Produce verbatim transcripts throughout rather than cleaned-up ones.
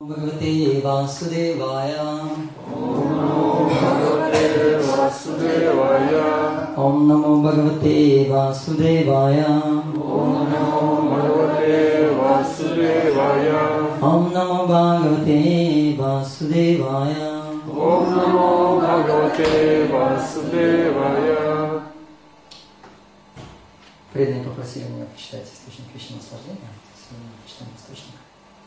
Bhagavate Vasudevaya. Om Namo Bhagavate Vasudevaya. Om Namo Bhagavate Vasudevaya. Om Namo Bhagavate Vasudevaya. Om Namo Bhagavate Vasudevaya. Om Namo Bhagavate Vasudevaya. Преданные попросили меня почитать источник вечного наслаждения. Сегодня мы почитаем источник.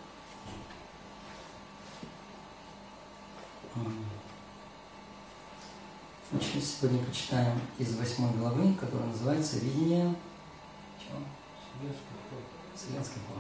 Значит, сегодня почитаем из восьмой главы, которая называется «Видение чего? Вселенской формы».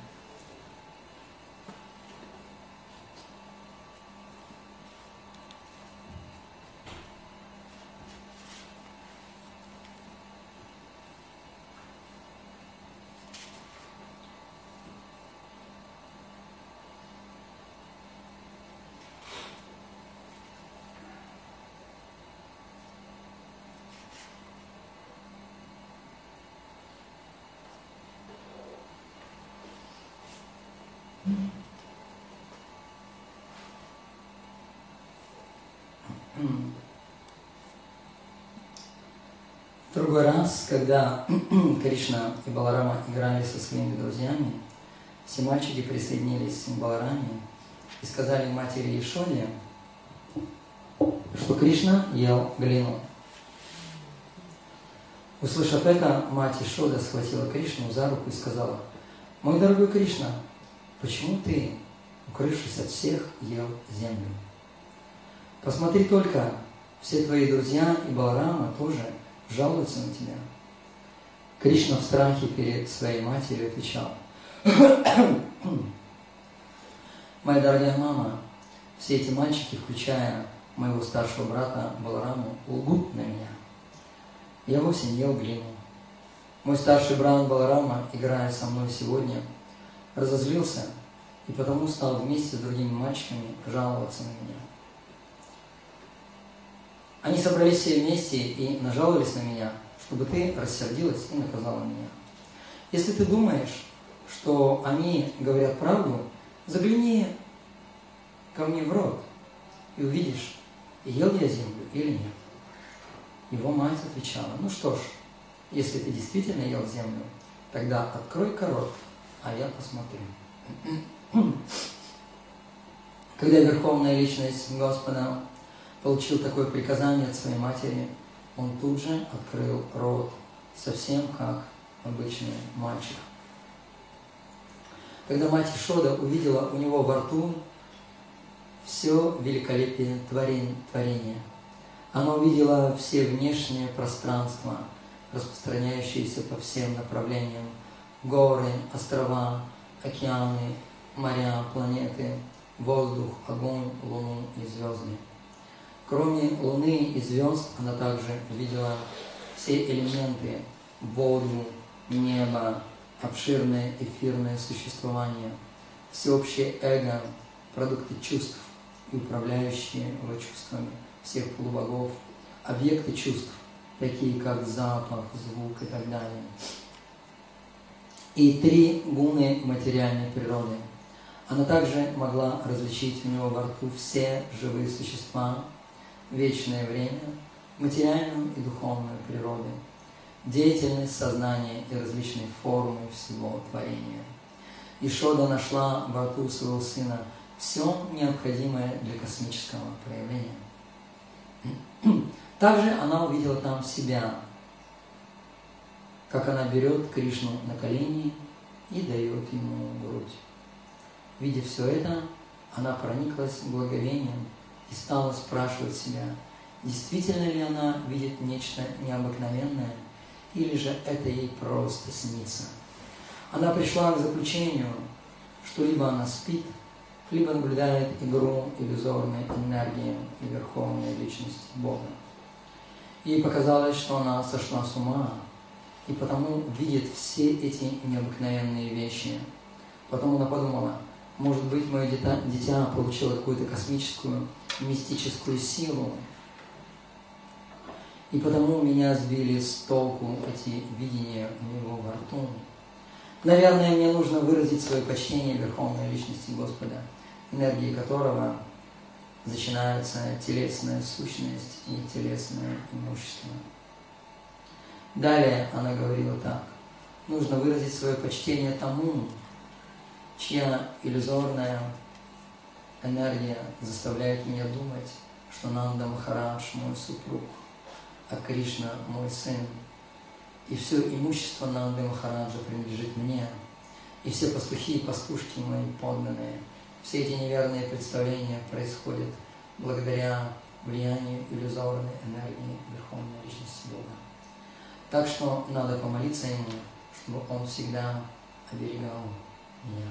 В другой раз, когда Кришна и Баларама играли со своими друзьями, все мальчики присоединились к Балараме и сказали матери Яшоде, что Кришна ел глину. Услышав это, мать Яшода схватила Кришну за руку и сказала: «Мой дорогой Кришна, почему ты, укрывшись от всех, ел землю? Посмотри только, все твои друзья и Баларама тоже жалуются на тебя». Кришна в страхе перед своей матерью отвечал: «Моя дорогая мама, все эти мальчики, включая моего старшего брата Балараму, лгут на меня. Я вовсе не ел глину. Мой старший брат Баларама, играя со мной сегодня, разозлился и потому стал вместе с другими мальчиками жаловаться на меня. Они собрались все вместе и нажаловались на меня, чтобы ты рассердилась и наказала меня. Если ты думаешь, что они говорят правду, загляни ко мне в рот и увидишь, ел я землю или нет». Его мать отвечала: «Ну что ж, если ты действительно ел землю, тогда открой-ка рот, а я посмотрю». Когда Верховная Личность Господа получил такое приказание от своей матери, он тут же открыл рот, совсем как обычный мальчик. Когда мать Яшода увидела у него во рту все великолепие творения, она увидела все внешние пространства, распространяющиеся по всем направлениям: горы, острова, океаны, моря, планеты, воздух, огонь, луну и звезды. Кроме луны и звезд, она также видела все элементы: воду, небо, обширное эфирное существование, всеобщее эго, продукты чувств и управляющие его чувствами всех полубогов, объекты чувств, такие как запах, звук и так далее. И три гуны материальной природы. Она также могла различить у него во рту все живые существа, вечное время, материальную и духовную природы, деятельность сознания и различные формы всего творения. Яшода нашла во рту своего сына все необходимое для космического проявления. Также она увидела там себя, как она берет Кришну на колени и дает ему грудь. Видя все это, она прониклась благоговением и стала спрашивать себя, действительно ли она видит нечто необыкновенное, или же это ей просто снится. Она пришла к заключению, что либо она спит, либо наблюдает игру иллюзорной энергии и Верховной Личности Бога. Ей показалось, что она сошла с ума, и потому видит все эти необыкновенные вещи. Потом она подумала: может быть, мое дитя, дитя получило какую-то космическую, мистическую силу, и потому меня сбили с толку эти видения у него во рту. Наверное, мне нужно выразить свое почтение Верховной Личности Господа. энергии которого начинаются телесная сущность и телесное имущество. Далее она говорила так. Нужно выразить свое почтение тому, чья иллюзорная энергия заставляет меня думать, что Нанда Махарадж мой супруг, а Кришна мой сын, и все имущество Нанды Махараджа принадлежит мне, и все пастухи и пастушки мои подданные. Все эти неверные представления происходят благодаря влиянию иллюзорной энергии Верховной Личности Бога. Так что надо помолиться Ему, чтобы Он всегда оберегал меня.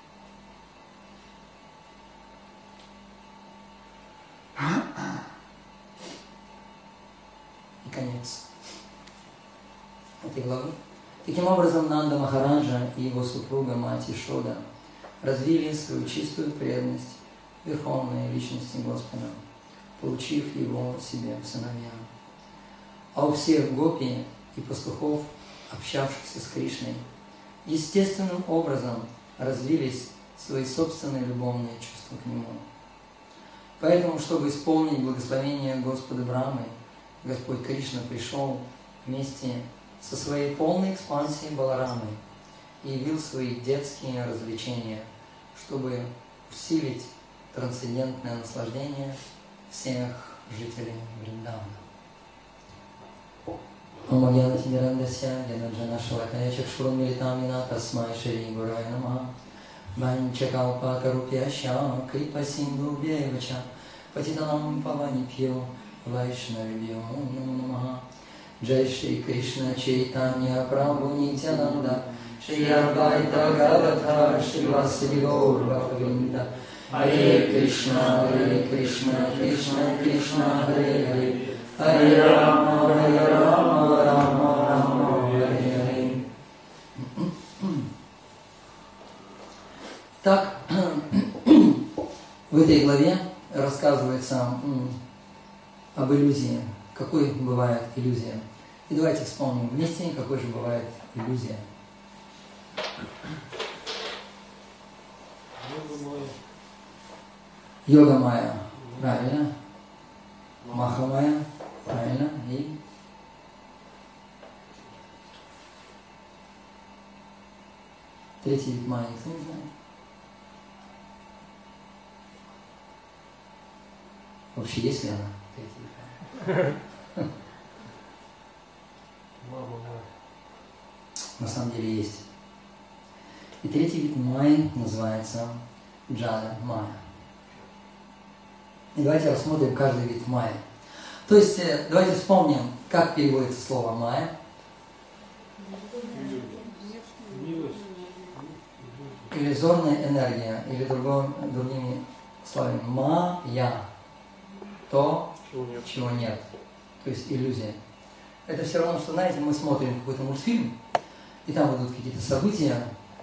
И конец этой главы. Таким образом, Нанда Махараджа и его супруга мать Ишода развили свою чистую преданность Верховной Личности Господа, получив его себе в сыновья. А у всех гопи и пастухов, общавшихся с Кришной, естественным образом развились свои собственные любовные чувства к Нему. Поэтому, чтобы исполнить благословение Господа Брамы, Господь Кришна пришел вместе со своей полной экспансией Баларамой и явил свои детские развлечения, чтобы усилить трансцендентное наслаждение всех жителей Вриндавана. Om Gyanati Mirandasya Gyanajana Shalakaya Chakshurumilitamina Tasmai Shri Guraya Namaha Vanchakalpa Karupyasya Kripa Sindhu Bhyevacha Patitanam Pavanipyo Vaishnavibhyo Namo Namaha Jai Shri Krishna Chaitanya Prabhu Nityananda Shri Advaita Gadadhar Shri Vasadi Gaur Bhaktavinda Hare Krishna Hare Krishna Krishna Krishna Hare Hare Hare Rama, Hare Rama, Rama Rama, Hare Hare. Так, в этой главе рассказывается об иллюзии. Какой бывает иллюзия? И давайте вспомним вместе, какой же бывает иллюзия. Йога майя, правильно? Маха майя. Правильно? И третий вид майя, никто не знает. Вообще есть ли она? Третий вид. На самом деле есть. И третий вид майи называется джада майя. И давайте рассмотрим каждый вид майи. То есть, давайте вспомним, как переводится слово майя. Иллюзорная энергия, или другой, другими словами, майя, то, чего нет. чего нет. То есть иллюзия. Это все равно, что, знаете, мы смотрим какой-то мультфильм, и там идут какие-то события,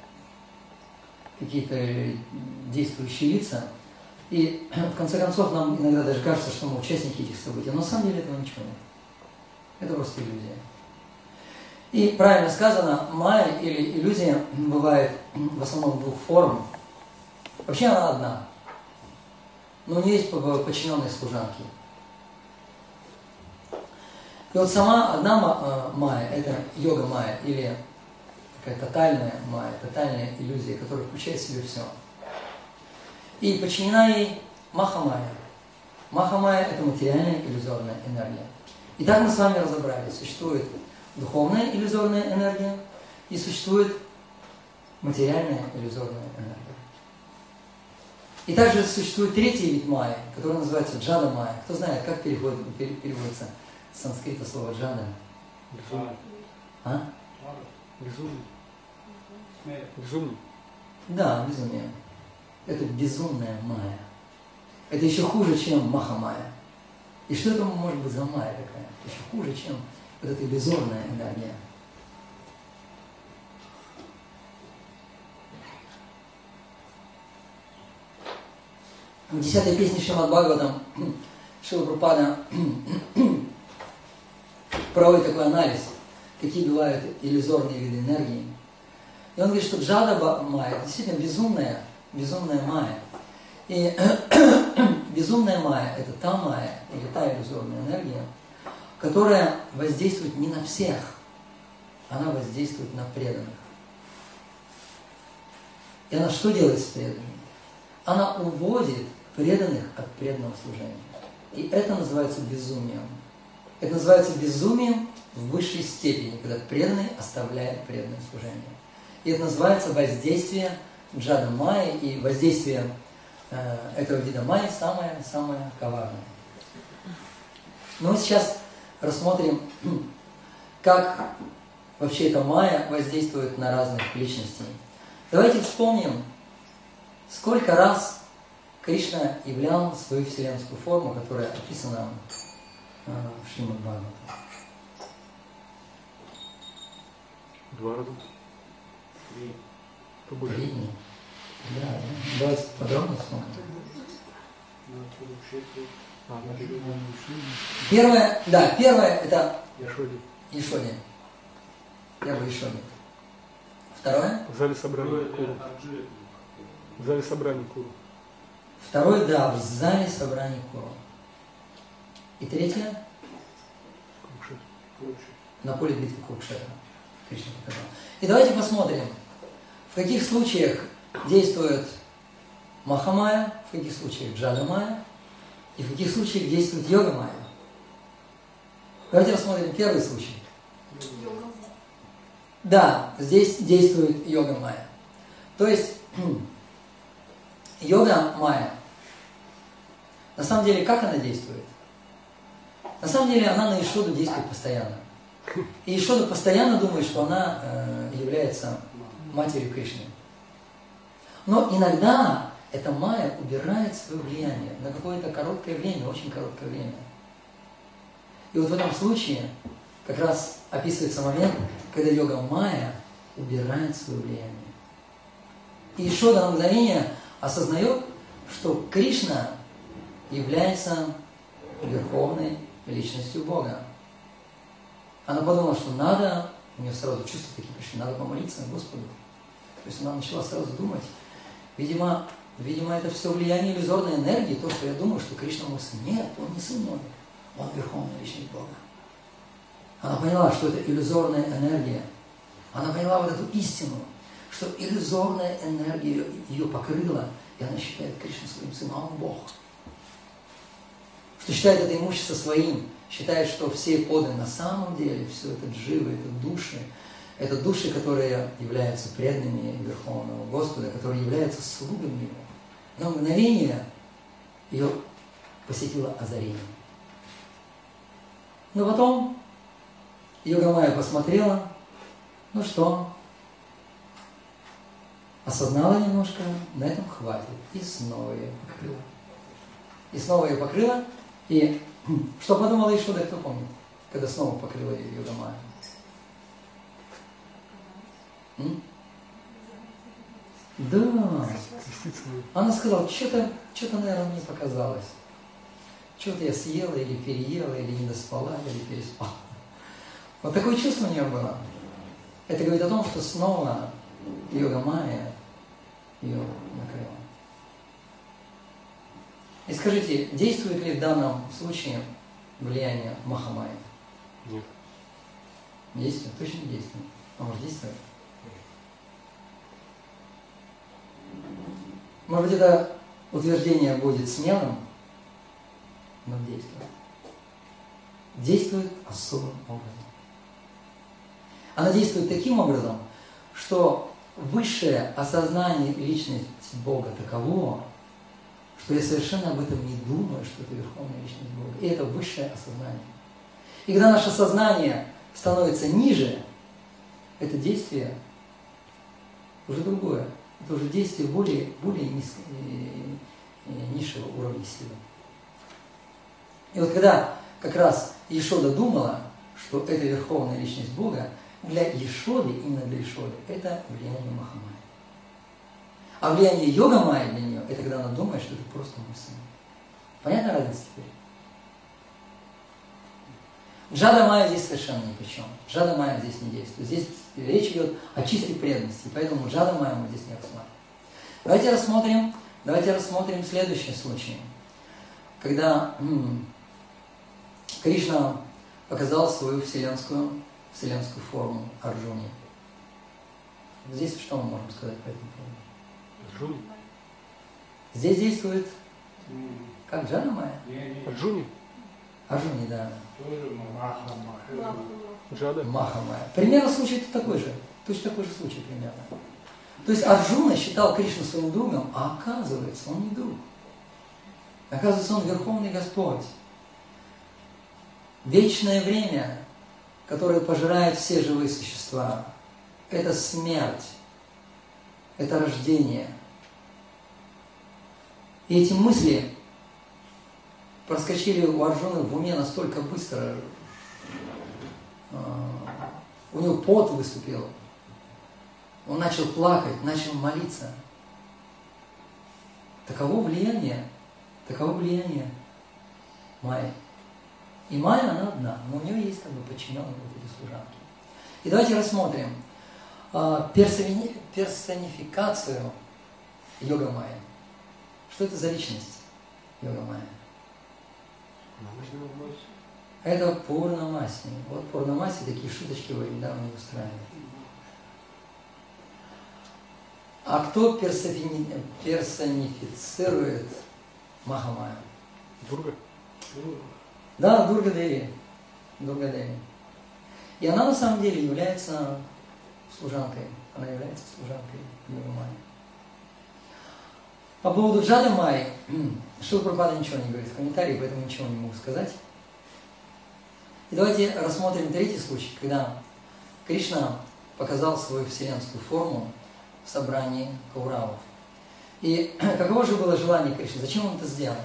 какие-то действующие лица, и в конце концов нам иногда даже кажется, что мы участники этих событий, но на самом деле этого ничего нет. Это просто иллюзия. И правильно сказано, майя или иллюзия бывает в основном двух форм. Вообще она одна, но у нее есть подчиненные служанки. И вот сама одна майя, это йога майя, или такая тотальная майя, тотальная иллюзия, которая включает в себя все. И подчинена ей маха майя. Маха майя – это материальная иллюзорная энергия. И так мы с вами разобрались. Существует духовная иллюзорная энергия и существует материальная иллюзорная энергия. И также существует третий вид майя, который называется джада майя. Кто знает, как переводится, переводится с санскрита слово джада? Безумный. А? Безумный. Безумный. Да, безумие. Это безумная майя. Это еще хуже, чем маха майя. И что это может быть за майя такая? Еще хуже, чем вот эта иллюзорная энергия. В десятой песне Шримад Бхагаватам Шрила Прабхупада проводит такой анализ, какие бывают иллюзорные виды энергии. И он говорит, что джада майя – это действительно безумная, безумная майя. И безумная майя – это та майя, или та иллюзорная энергия, которая воздействует не на всех, она воздействует на преданных. И она что делает с преданными? Она уводит преданных от преданного служения. И это называется безумием. Это называется безумием в высшей степени, когда преданный оставляет преданное служение. И это называется воздействие джада майи, и воздействие э, этого вида майи самое-самое коварное. Но мы сейчас рассмотрим, как вообще эта майя воздействует на разных личностей. Давайте вспомним, сколько раз Кришна являл свою вселенскую форму, которая описана э, в Шримад Бхагаватам. Два раза. Три. Побольше. Три дня. Да, да. Давайте подробно вспомним. А, Первое, да, первое это Яшоди. Ишоди. Первое Ишоди. Второе? В зале собрания Куру. В зале собрания Куру. Второе, да, в зале собраний Куру. И третье? Курукшетра. На поле битвы Курукшетра. Кришна показал. И давайте посмотрим, в каких случаях действует Махамая, в каких случаях Джада Майя, и в каких случаях действует Йога Майя. Давайте рассмотрим первый случай. Да, здесь действует Йога Майя. То есть Йога Майя, на самом деле, как она действует? На самом деле она на Ишоду действует постоянно. И Ишода постоянно думает, что она э, является матерью Кришны. Но иногда эта майя убирает свое влияние на какое-то короткое время, очень короткое время. И вот в этом случае как раз описывается момент, когда йога майя убирает свое влияние. И Ишода на мгновение осознает, что Кришна является верховной личностью Бога. Она подумала, что надо, у нее сразу чувства такие пришли, надо помолиться Господу. То есть она начала сразу думать, видимо, видимо, это все влияние иллюзорной энергии, то, что я думаю, что Кришна мой сын. Нет, он не сын мой, он верховная личность Бога. Она поняла, что это иллюзорная энергия. Она поняла вот эту истину, что иллюзорная энергия ее покрыла, и она считает Кришну своим сыном, а он Бог. Что считает это имущество своим, считает, что все поданы на самом деле, все это дживы, это души, это души, которые являются преданными Верховного Господа, которые являются слугами Его. На мгновение ее посетило озарение. Но потом Йога Майя посмотрела, ну что, осознала немножко, на этом хватит, и снова ее покрыла. И снова ее покрыла, и что подумала Ишода, кто помнит, когда снова покрыла ее Йога Майя? М? Да. Она сказала, что-то, что-то, наверное, мне показалось. Что-то я съела или переела, или не доспала, или переспала. Вот такое чувство у нее было. Это говорит о том, что снова Йога Майя ее накрыла. И скажите, действует ли в данном случае влияние Махамайи? Нет. Действует? Точно не действует. А может действует? Может быть, это утверждение будет смелым, но действует. Действует особым образом. Она действует таким образом, что высшее осознание личности Бога таково, что я совершенно об этом не думаю, что это верховная личность Бога. И это высшее осознание. И когда наше сознание становится ниже, это действие уже другое. Это уже действие более, более низко, низшего уровня силы. И вот когда как раз Ишода думала, что это верховная личность Бога, для Ишоды, именно для Ишоды, это влияние Махамайи. А влияние Йога Майи для нее, это когда она думает, что это просто мой сын. Понятна разница теперь? Джада Майя здесь совершенно ни при чем. Джада Майя здесь не действует. Здесь речь идет о чистой преданности, поэтому Джада Майя мы здесь не рассматриваем. Давайте рассмотрим Давайте рассмотрим следующий случай. Когда м, Кришна показал свою вселенскую, вселенскую форму Арджуне. Здесь что мы можем сказать по этому поводу? Арджуни? Здесь действует как Джана Майя? Арджуни? Арджуни, да. Джада? Маха Майя. Примерно случай такой же. Точно такой же случай примерно. То есть Арджуна считал Кришну своим другом, а оказывается, он не друг. Оказывается, он Верховный Господь. Вечное время, которое пожирает все живые существа, это смерть, это рождение. И эти мысли проскочили у Арджуны в уме настолько быстро, у него пот выступил, он начал плакать, начал молиться. Таково влияние, таково влияние Майи. И Майя, она одна, но у нее есть как бы подчиненные вот эти служанки. И давайте рассмотрим персони... персонификацию йога Майи. Что это за личность йога Майи? Это Пурнамаси. Вот Пурнамаси такие шуточки вы недавно устраивали. А кто персони... персонифицирует Махамаю? Дурга? Да, Дурга Деви. Дурга Деви. И она на самом деле является служанкой. Она является служанкой йога Майи. По поводу Джада Майи, Шрила Прабхупада ничего не говорит в комментарии, поэтому ничего не могу сказать. И давайте рассмотрим третий случай, когда Кришна показал свою вселенскую форму в собрании кауравов. И каково же было желание Кришны? Зачем он это сделал?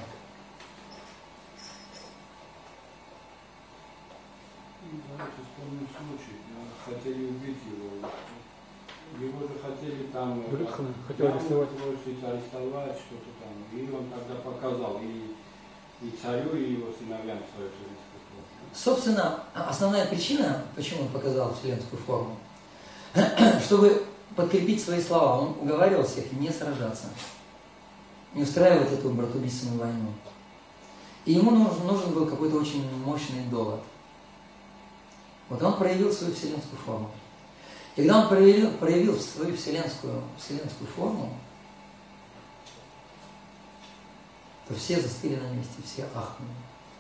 Давайте вспомним случай. Хотели убить его. Его же хотели там Брюдхана хотел арестовать. бросить, арестовать, что-то там. И он тогда показал и, и царю, и его сыновьям свою вселенскую форму. Собственно, основная причина, почему он показал вселенскую форму, чтобы подкрепить свои слова, он уговаривал всех не сражаться, не устраивать эту братоубийственную войну. И ему нужен, нужен был какой-то очень мощный довод. Вот он проявил свою вселенскую форму. И когда он проявил, проявил свою вселенскую, вселенскую форму, то все застыли на месте, все ахнули.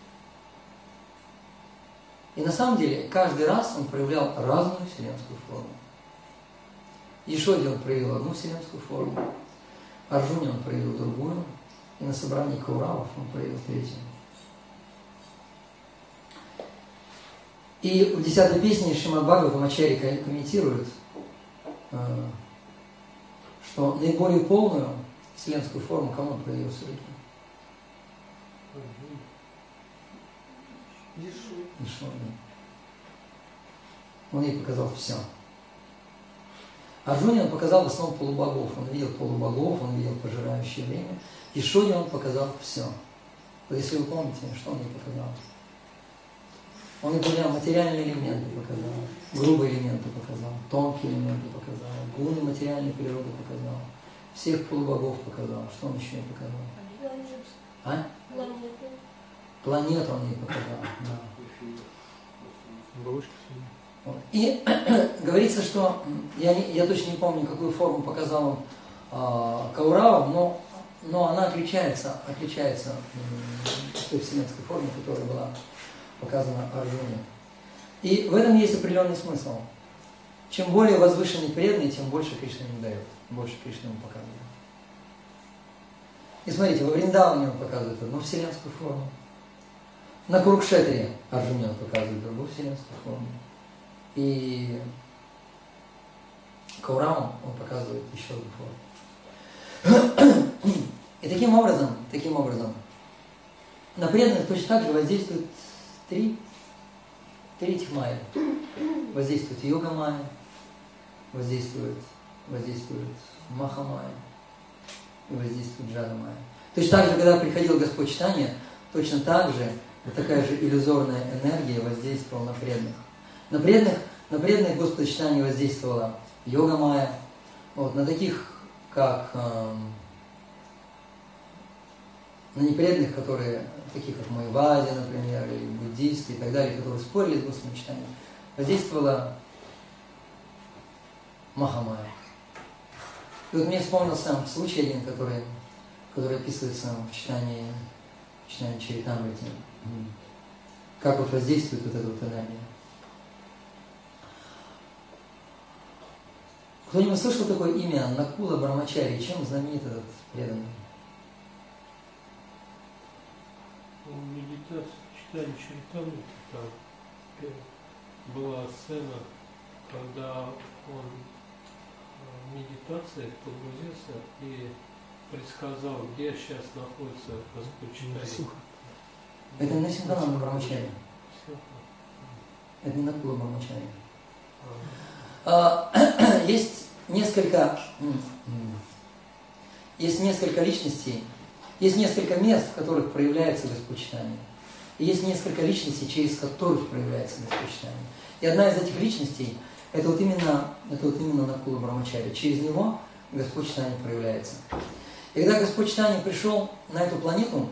И на самом деле, каждый раз он проявлял разную вселенскую форму. Ешоде он проявил одну вселенскую форму, Арджуне он проявил другую, и на собрании кауравов он проявил третью. И в десятой песне Шримад Бхагаватам Ачарья комментирует, что наиболее полную вселенскую форму кому он проявил все-таки? Ешоде. Он ей показал все. Арджуне он показал в основном полубогов. Он видел полубогов, он видел пожирающее время. Ешоде он показал все. Вот если вы помните, что он ей показал? Он ей показал материальные элементы показал, грубые элементы показал, тонкие элементы показал, гуны материальной природы показал, всех полубогов показал. Что он еще ей показал? А? Планету он ей показал, да. Вот. И говорится, что, я, не, я точно не помню, какую форму показал он э, Кауравам, но, но она отличается, отличается от той вселенской форме, которая была показана Арджуне. И в этом есть определенный смысл. Чем более возвышенный преданный, тем больше Кришна ему дает, больше Кришна ему показывает. И смотрите, во Вриндаване он показывает одну вселенскую форму, на Курукшетре Арджуне он показывает другую вселенскую форму, и Кауравам он показывает еще одну форму. И таким образом, таким образом, на преданных точно так же воздействует три, три этих майи. Воздействует йога майя, воздействует, воздействует маха майя и воздействует джада майя. Точно так же, когда приходил Господь Чайтанья, точно так же вот такая же иллюзорная энергия воздействовала на преданных. На преданных, на преданных Господа Чайтанья воздействовала йога майя, вот, на таких, как эм, на непреданных, которые, такие как Майвади, например, или буддисты и так далее, которые спорили с Господом читанием, воздействовала Махамая. И вот мне вспомнился случай один, который, который описывается в читании, в читании Чаритамрити. Как вот воздействует вот эта вот энергия. Кто-нибудь слышал такое имя Накула Брамачари? Чем знаменит этот преданный? Медитацию читали Чаритамрити, там была сцена, когда он в медитациях погрузился и предсказал, где сейчас находится Господь Чайтанья. Это не Симхананда Брамачари. Это не Накула Брамачари. А, есть несколько, есть несколько личностей, есть несколько мест, в которых проявляется Господь Чайтанья. И есть несколько личностей, через которых проявляется Господь Чайтанья. И одна из этих личностей, это вот именно, это вот именно Накула Брамачари. Через него Господь Чайтанья проявляется. И когда Господь Чайтанья пришел на эту планету,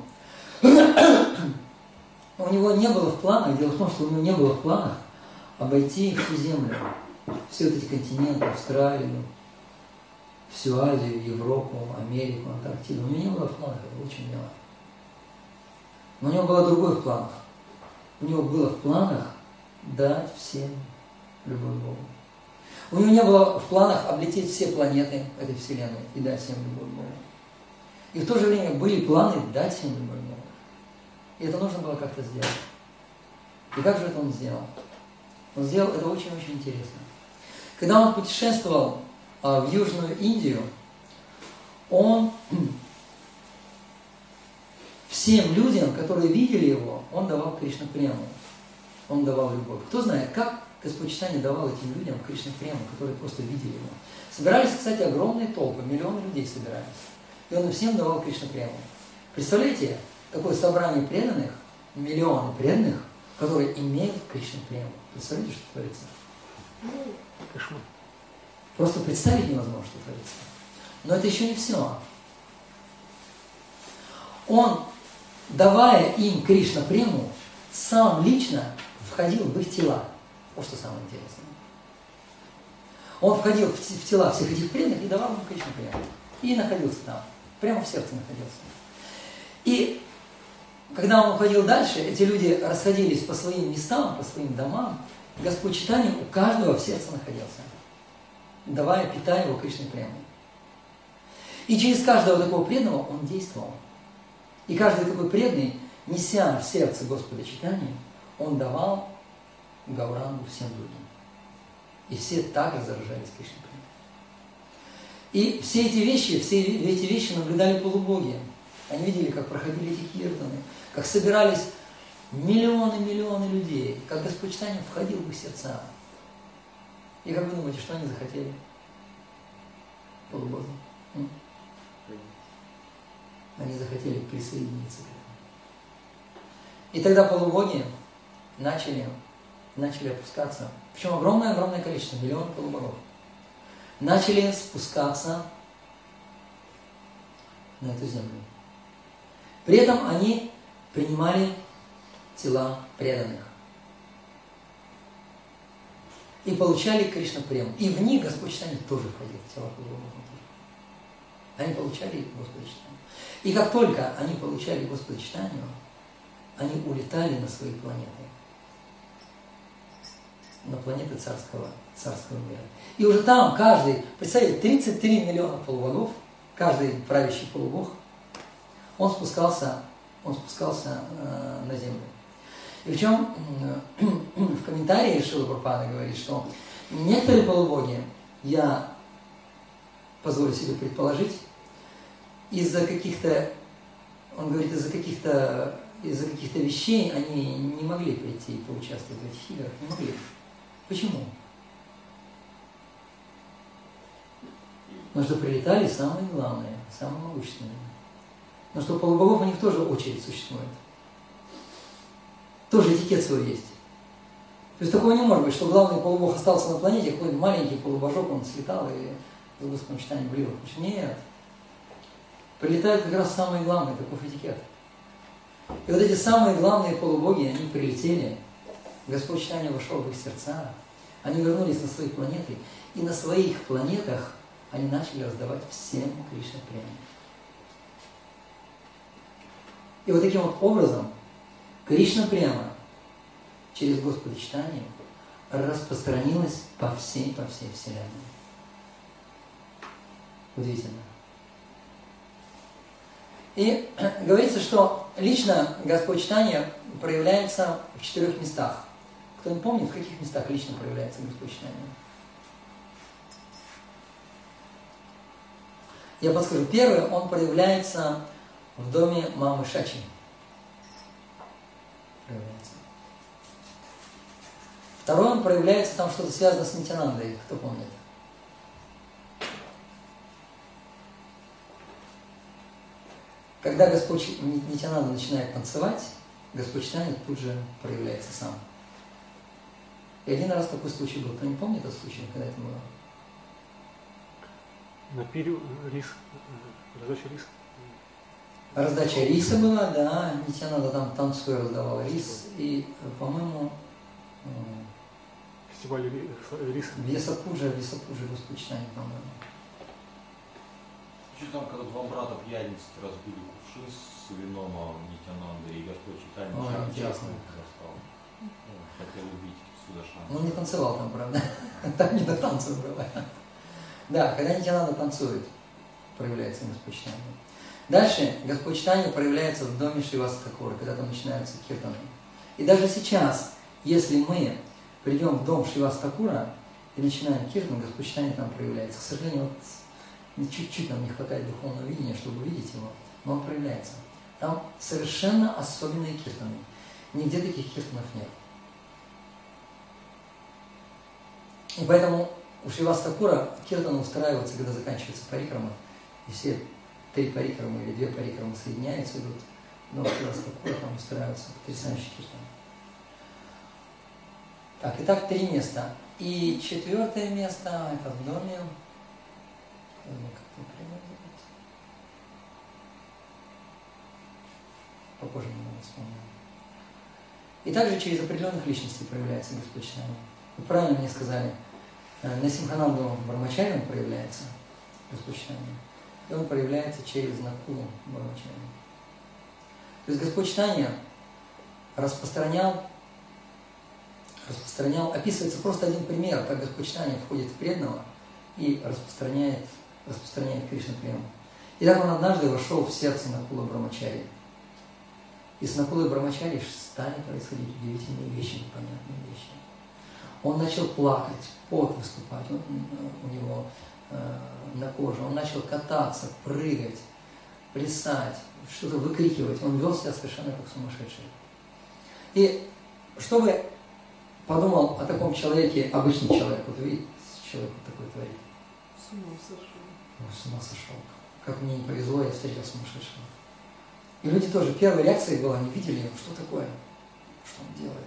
у него не было в планах, дело в том, что у него не было в планах обойти всю Землю, все вот эти континенты, Австралию, всю Азию, Европу, Америку, Антарктиду. У него не было в планах этого очень дело. Но у него было другое в планах. У него было в планах дать всем любовь к Богу. У него не было в планах облететь все планеты этой Вселенной и дать всем любовь к Богу. И в то же время были планы дать всем любовь к Богу. И это нужно было как-то сделать. И как же это он сделал? Он сделал это очень-очень интересно. Когда он путешествовал а, в Южную Индию, он всем людям, которые видели его, он давал Кришна-прему. Он давал любовь. Кто знает, как Господь Чайтанья давал этим людям Кришна-прему, которые просто видели его. Собирались, кстати, огромные толпы, миллионы людей собирались. И он всем давал Кришна-прему. Представляете, такое собрание преданных, миллионы преданных, которые имеют Кришна-прему. Представляете, что творится? Кошмар. Просто представить невозможно, что творится. Но это еще не все. Он, давая им Кришна-прему, сам лично входил в их тела. Вот что самое интересное. Он входил в тела всех этих преданных и давал им Кришна-прему. И находился там. Прямо в сердце находился. И когда он уходил дальше, эти люди расходились по своим местам, по своим домам. Господь Чайтанья у каждого в сердце находился, давая, питая его Кришна-премой. И через каждого такого преданного он действовал. И каждый такой преданный, неся в сердце Господа Чайтаньи, он давал Гаурангу всем другим. И все так и заражались Кришна-премой. И все эти вещи, все эти вещи наблюдали полубоги. Они видели, как проходили эти киртаны, как собирались миллионы-миллионы людей, как Господь Чайтанья входил в их сердца. И как вы думаете, что они захотели? Полубоги. М? Они захотели присоединиться к этому. И тогда полубоги начали, начали опускаться. Причем огромное-огромное количество, миллионов полубогов. Начали спускаться на эту землю. При этом они принимали тела преданных. И получали Кришна-прему. И в них Господь Чайтанья тоже входил, в тела полубогов. Они получали Господа Чайтанью. И как только они получали Господа Чайтанью, они улетали на свои планеты. На планеты царского, царского мира. И уже там каждый, представьте, тридцать три миллиона полубогов, каждый правящий полубог, он спускался, он спускался э, на землю. И причем э, в комментарии Шрила Прабхупада говорит, что некоторые полубоги, я позволю себе предположить, из-за каких-то, он говорит, из-за каких-то, из-за каких-то вещей они не могли прийти и поучаствовать в этих играх, не могли. Почему? Потому что прилетали самые главные, самые могущественные. Потому что у полубогов у них тоже очередь существует. Тоже этикет свой есть. То есть такого не может быть, что главный полубог остался на планете, какой-то маленький полубожок, он слетал и с Господом Чайтаньей блил. Нет. Прилетают как раз самые главные, таков этикет. И вот эти самые главные полубоги, они прилетели, Господь Чайтанья вошел в их сердца, они вернулись на свои планеты, и на своих планетах они начали раздавать всем Кришна прему. И вот таким вот образом Кришна према через Господа Чайтанью распространилась по всей, по всей Вселенной. Удивительно. И говорится, что лично Господь Чайтанья проявляется в четырех местах. Кто не помнит, в каких местах лично проявляется Господь Чайтанья? Я подскажу. Первый, он проявляется в доме мамы Шачи. Проявляется. Второй, он проявляется, там что-то связано с Нитянандой, кто помнит? Когда Господь Нитянанда начинает танцевать, Господь Чайтанья тут же проявляется сам. И один раз такой случай был. Кто не помнит этот случай, когда это было? На пире рис, раздача риса. Раздача риса была, да, Нитянанда там танцуя раздавала рис, и, по-моему, фестиваль риса. Весапуджа, Весапуджа Господь Чайтанья, по-моему. Еще там, когда два брата пьяницы разбили кувшин с вином, а Нитянанда и Господь Чайтанья часто застал. Хотел убить Судашана. Ну, не танцевал там, правда. Там не до танцев было. Да, когда Нитянанда танцует, проявляется Господь Чайтанья. Дальше Господь Чайтанья проявляется в доме Шриваса Такура, когда там начинаются киртаны. И даже сейчас, если мы придем в дом Шриваса Такура и начинаем киртан, Господь Чайтанья там проявляется. К сожалению, вот чуть-чуть нам не хватает духовного видения, чтобы увидеть его, но он проявляется. Там совершенно особенные киртаны. Нигде таких киртанов нет. И поэтому у Шриваса Такура киртаны устраиваются, когда заканчивается парикрама, и все три парикрамы или две парикрамы соединяются, идут. Но у Шриваса Такура там устраиваются потрясающие киртаны. Так, итак, три места. И четвертое место, это в доме. Попозже немного вспомню. И также через определенных личностей проявляется Господь Чайтанья. Вы правильно мне сказали, на Симхананду Брамачари он проявляется, Господь Чайтанья, и он проявляется через Накулу Брамачари. То есть Господь Чайтанья распространял, распространял, описывается просто один пример, как Господь Чайтанья входит в преданного и распространяет, распространяет Кришна прему. И так он однажды вошел в сердце Накулы Брамачари. И с Накулой Брамачари стали происходить удивительные вещи, непонятные вещи. Он начал плакать, пот выступать он, у него э, на коже. Он начал кататься, прыгать, плясать, что-то выкрикивать. Он вел себя совершенно как сумасшедший. И чтобы подумал о таком человеке, обычный человек, вот видите, человек вот такой творит. С ума сошел. Ну, с ума сошел. Как мне не повезло, я встретил сумасшедшего. И люди тоже, первой реакцией была, они видели его, что такое, что он делает.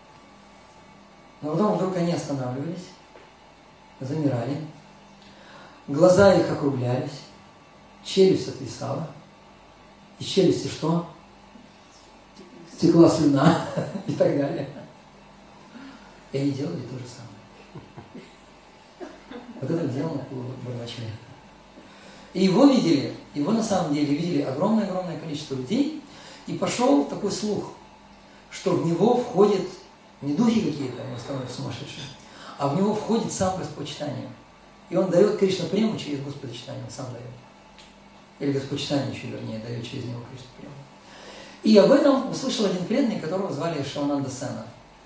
Но потом вдруг они останавливались, замирали, глаза их округлялись, челюсть отвисала, из челюсти что? Стекла слюна и так далее. И они делали то же самое. Вот это делал Накула Брамачари. И его видели, его на самом деле видели огромное-огромное количество людей, и пошел такой слух, что в него входят не духи какие-то, они становятся сумасшедшими, а в него входит сам Господь Чайтанья. И он дает Кришна прему через Господа Чайтанья, он сам дает. Или Господь Чайтанья еще вернее дает через него Кришна прему. И об этом услышал один преданный, которого звали Шивананда Сена.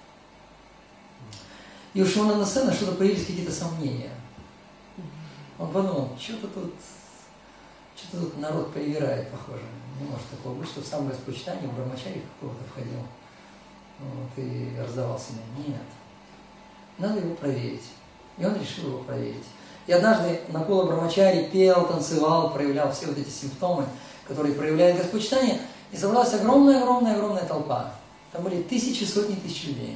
И у Шивананда Сена что-то появились какие-то сомнения. Он подумал, что-то тут, что-то тут народ привирает, похоже. Не может такого быть, что сам Господь Чайтанья в Брамачари какого-то входил. Вот, и раздавал себя. Нет. Надо его проверить. И он решил его проверить. И однажды Накула Брамачари пел, танцевал, проявлял все вот эти симптомы, которые проявляет Господь Чайтанья, и собралась огромная-огромная-огромная толпа. Там были тысячи, сотни тысяч людей.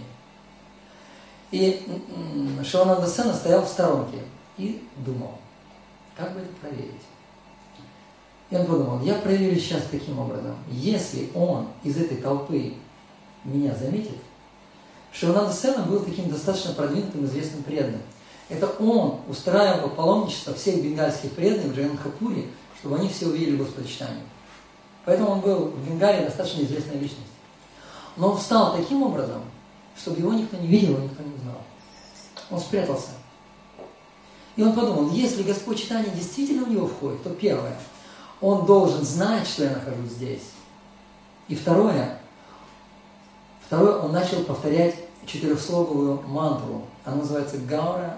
И Шивананда Сена стоял в сторонке и думал, как бы это проверить. И он подумал, я проверю сейчас таким образом. Если он из этой толпы меня заметит, Шивананда Сена был таким достаточно продвинутым, известным преданным. Это он устраивал паломничество всех бенгальских преданных в Джаганнатхапуре, чтобы они все увидели Господа Чайтанью. Поэтому он был в Бенгалии достаточно известной личностью. Но он встал таким образом, чтобы его никто не видел и никто не узнал. Он спрятался. И он подумал, если Господь Чайтанья действительно в него входит, то первое, он должен знать, что я нахожусь здесь. И второе, второе, он начал повторять четырехслоговую мантру. Она называется Гаура,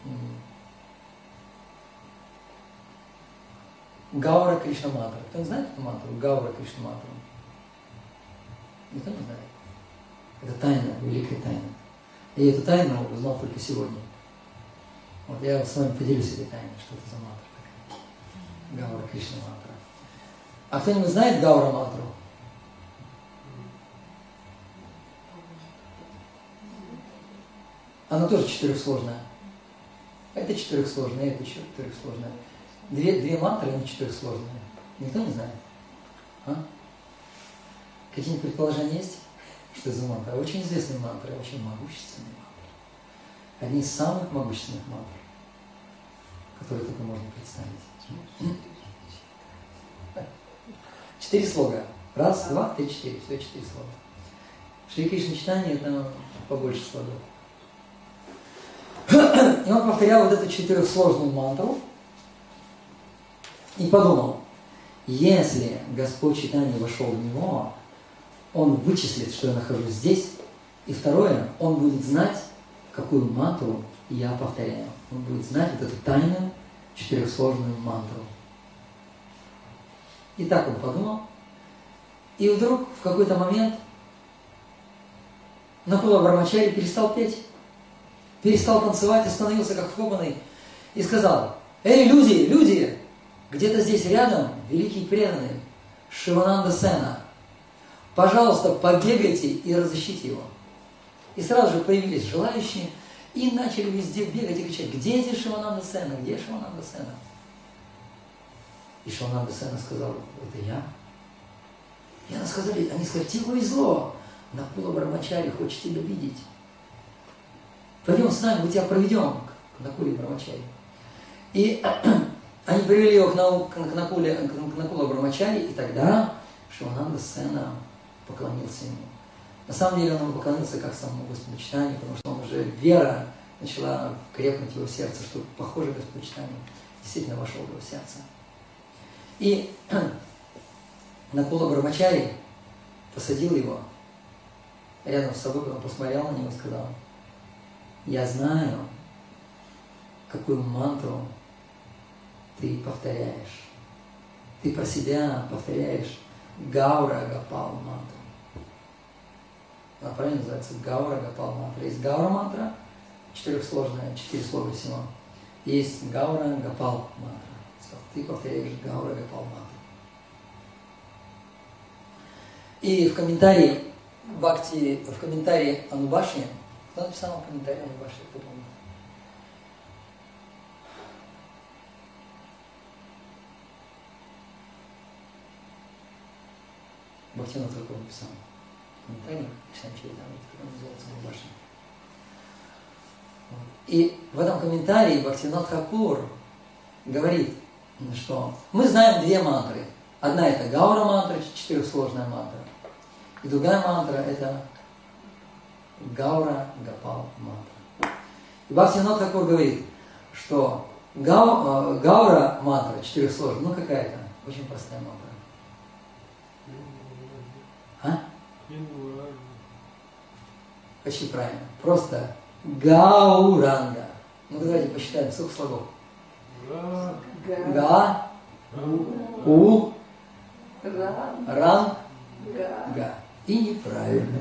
Гаура Кришна мантра. Кто не знает эту мантру? Гаура Кришна мантру. Никто не знает. Это тайна, великая тайна. Я эту тайну узнал только сегодня. Вот я с вами поделюсь этой тайной, что это за мантра такая. Гаура Кришна мантра. А кто-нибудь знает Гаура мантру? Она тоже четырехсложная. Это четырехсложная, это четырехсложная. Две, две мантры, они четырехсложные. Никто не знает? А? Какие-нибудь предположения есть? Что это за мантра? Очень известные мантры, очень могущественные мантры. Одни из самых могущественных мантр, которые только можно представить. Четыре слога. Раз, два, три, четыре. Все четыре слога. Шри Кришна Чайтанья это побольше слогов. И он повторял вот эту четырехсложную мантру и подумал, если Господь Чайтанья вошел в него, он вычислит, что я нахожусь здесь, и второе, он будет знать, какую мантру я повторяю. Он будет знать вот эту тайную четырехсложную мантру. И так он подумал, и вдруг в какой-то момент Накула Брамачари перестал петь, перестал танцевать, остановился как вкопанный и сказал, «Эй, люди, люди, где-то здесь рядом великий преданный Шивананда Сена. Пожалуйста, побегайте и разыщите его». И сразу же появились желающие и начали везде бегать и кричать, «Где здесь Шивананда Сена? Где Шивананда Сена?» И Шивананда Сена сказал, «Это я». И они сказали, они сказали, «Тебе повезло, Накула Брамачари хочет тебя видеть. Пойдем с нами, мы тебя проведем к Накуле Брамачари». И они привели его к, нау, к, Накуле, к Накула Брамачари, и тогда Шивананда Сена поклонился ему. На самом деле он ему поклонился как самому Господу Чайтанье, потому что он уже, вера начала крепнуть в его сердце, что похоже Господь Чайтанья действительно вошел в его сердце. И Накула Брамачари посадил его рядом с собой, потом посмотрел на него и сказал, «Я знаю, какую мантру ты повторяешь. Ты про себя повторяешь Гаура Гапал мантру». Она правильно называется Гаура Гапал мантра. Есть Гаура мантра, четырехсложная, четыре слога всего. Есть Гаура Гапал мантра. Ты повторяешь Гаура Гапал мантру. И в комментарии Бхакти, в комментарии Анубаши, кто написал в комментарии Анубаши, кто помнит? Бхактивинод Тхакур написал комментарий Кришна-чаритамрити, который называется Анубаши. И в этом комментарии Бхактивинод Тхакур говорит, что мы знаем две мантры. Одна это Гаура мантра, четырехсложная мантра. И другая мантра это Гаура Гапал мантра. И Бхактивинод Тхакур говорит, что Гау, Гаура мантра четырехсложная, ну какая-то, очень простая мантра. А? Почти правильно. Просто Гауранга. Ну давайте посчитаем, сколько слогов. Га. У. Ран. Га. И неправильно.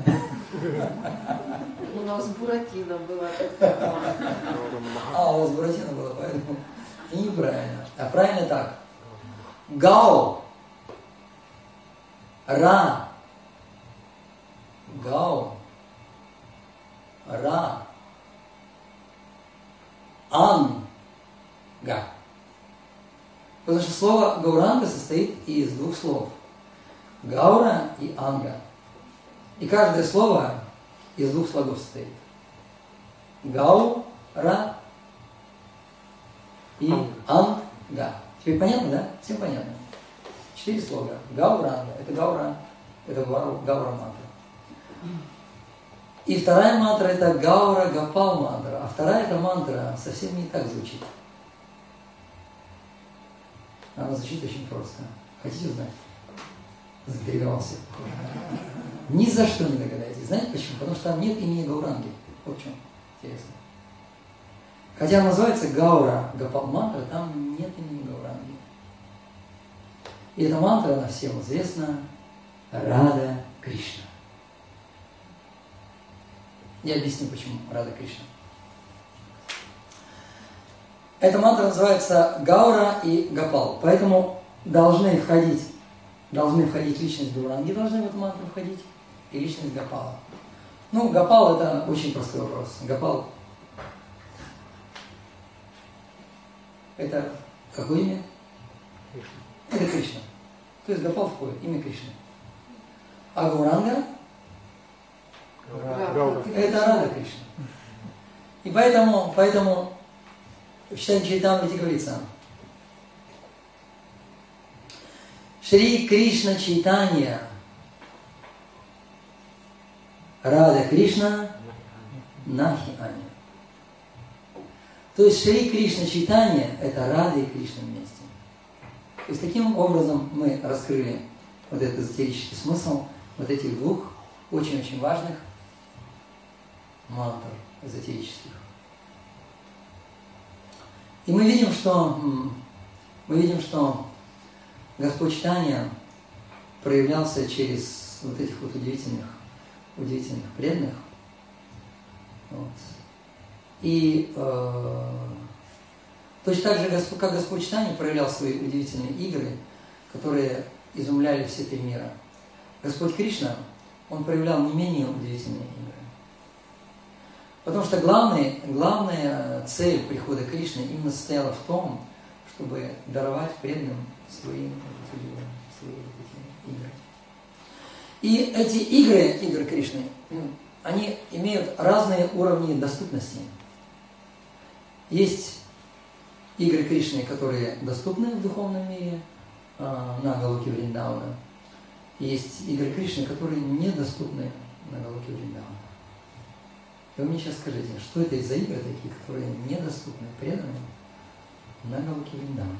У нас Буратино была такая. А, у вас Буратино было, поэтому и неправильно. А правильно так. Гао. Ра. Гао. Ра. Ан. Га. Потому что слово Гауранга состоит из двух слов. Гаура и Анга. И каждое слово из двух слогов состоит. Гаура и Анга. Теперь понятно, да? Всем понятно. Четыре слога. Гауранга. Это Гаура, это Гаура мантра. И вторая мантра это Гаура Гапал мантра. А вторая эта мантра совсем не так звучит. Она звучит очень просто. Хотите узнать? Заинтриговался. Ни за что не догадаетесь. Знаете почему? Потому что там нет имени Гауранги. Вот в чем интересно. Хотя она называется Гаура Гапал мантра, там нет имени Гауранги. И эта мантра, она всем известна, Рада Кришна. Я объясню, почему Рада Кришна. Эта мантра называется Гаура и Гапал. Поэтому должны входить, должны входить личность Гауранги, должны в эту мантру входить, и личность Гапала. Ну, Гапал это очень простой вопрос. Гапал это какое имя? Кришна. Это Кришна. То есть Гапал входит, имя Кришны. А Гауранга это Рада Кришна. И поэтому, поэтому в Чайтанья Чаритамрите говорится: Шри Кришна Чайтанья Рада Кришна Нахи Аня. То есть Шри Кришна Чайтанья это Рада и Кришна вместе. То есть таким образом мы раскрыли вот этот эзотерический смысл вот этих двух очень-очень важных мантр эзотерических. И мы видим, что мы видим, что Господь Чайтанья проявлялся через вот этих вот удивительных, удивительных преданных. Вот. И э, точно так же, как Господь Чайтанья проявлял свои удивительные игры, которые изумляли все три мира, Господь Кришна, Он проявлял не менее удивительные игры. Потому что главный, главная цель прихода Кришны именно состояла в том, чтобы даровать преданным свои, свои эти игры. И эти игры, игры Кришны, они имеют разные уровни доступности. Есть игры Кришны, которые доступны в духовном мире, на Галоке Вриндавана. Есть игры Кришны, которые недоступны на Галоке Вриндавана. И вы мне сейчас скажите, что это за игры такие, которые недоступны преданным на Галоке Вриндавана?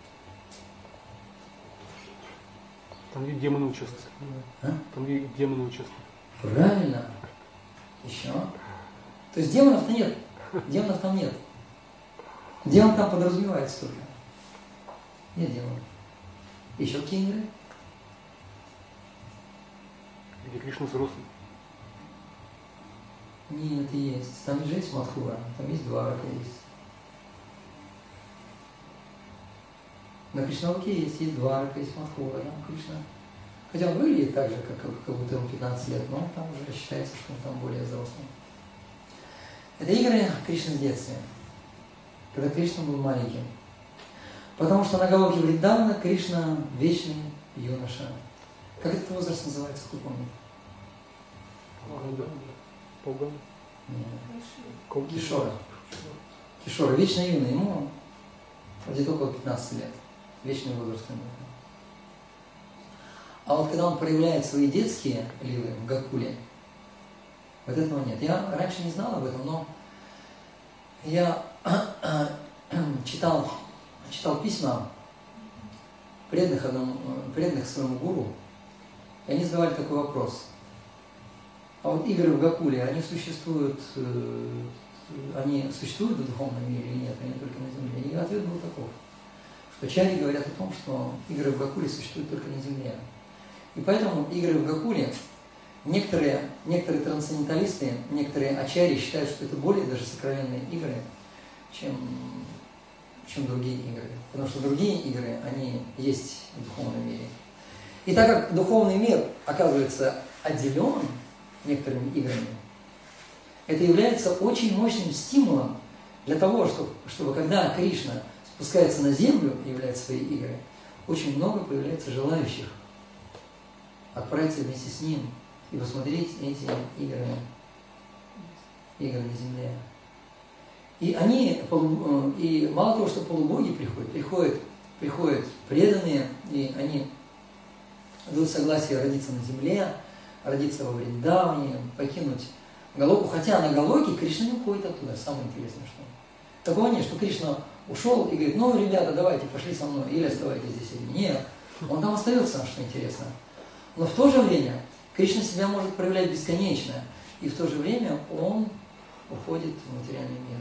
Там где демоны участвуют. А? Там где демоны участвуют. Правильно. Еще. То есть демонов-то нет. Демонов там нет. Демон там подразумевается только. Нет демонов. Еще какие игры? Где Кришна взрослый. Нет, есть. Там же есть Мадхура, там есть Дварака есть. На Кришналоке есть, есть Дварака, есть Мадхура, там Кришна. Хотя он выглядит так же, как, как будто ему пятнадцать лет, но там уже считается, что он там более взрослый. Это игры Кришны в детстве, когда Кришна был маленьким. Потому что на Галоке Вриндавана Кришна вечный юноша. Как этот возраст называется, кто помнит? Полгода. Нет. Кишора. Кишора, вечно юный, ему где-то около пятнадцати лет. Вечный возраст ему. А вот когда он проявляет свои детские лилы в Гакуле, вот этого нет. Я раньше не знал об этом, но я читал, читал письма преданных, одному, преданных своему гуру, и они задавали такой вопрос. А вот игры в Гакуле, они существуют, они существуют в духовном мире или нет, они только на земле? И ответ был таков, что ачарьи говорят о том, что игры в Гакуле существуют только на земле. И поэтому игры в Гакуле, некоторые, некоторые трансценденталисты, некоторые ачарьи считают, что это более даже сокровенные игры, чем, чем другие игры. Потому что другие игры, они есть в духовном мире. И так как духовный мир оказывается отделен некоторыми играми, это является очень мощным стимулом для того, чтобы, чтобы когда Кришна спускается на землю и являет свои игры, очень много появляется желающих отправиться вместе с ним и посмотреть эти игры, игры на земле. И они, и мало того, что полубоги приходят, приходят, приходят преданные, и они дают согласие родиться на земле, родиться во Вриндаване, покинуть Галоку, хотя на Галоке Кришна не уходит оттуда, самое интересное, что. Такого нет, что Кришна ушел и говорит, ну, ребята, давайте, пошли со мной, или оставайтесь здесь, или нет. Он там остается, что интересно. Но в то же время Кришна себя может проявлять бесконечно, и в то же время он уходит в материальный мир.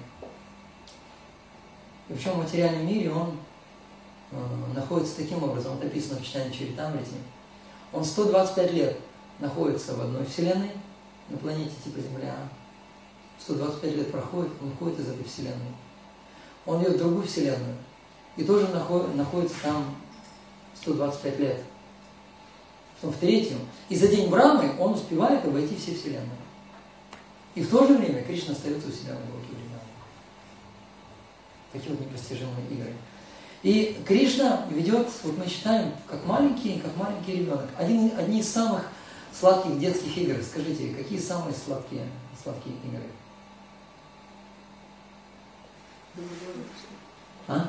И причем в материальном мире он э, находится таким образом, вот написано в читании Чаритамрити, он сто двадцать пять лет находится в одной вселенной, на планете типа Земля, сто двадцать пять лет проходит, он уходит из этой вселенной. Он идет в другую вселенную, и тоже находится там сто двадцать пять лет. Потом в третьем. И за день Брамы он успевает обойти все вселенные. И в то же время Кришна остается у себя на Галоке Вриндавана. Такие вот непостижимые игры. И Кришна ведет, вот мы читаем, как маленький, как маленький ребенок. Один, одни из самых сладких детских игр. Скажите, какие самые сладкие, сладкие игры? А?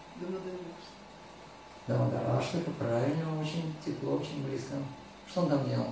Дамадарашта, это правильно, очень тепло, очень близко. Что он там делал?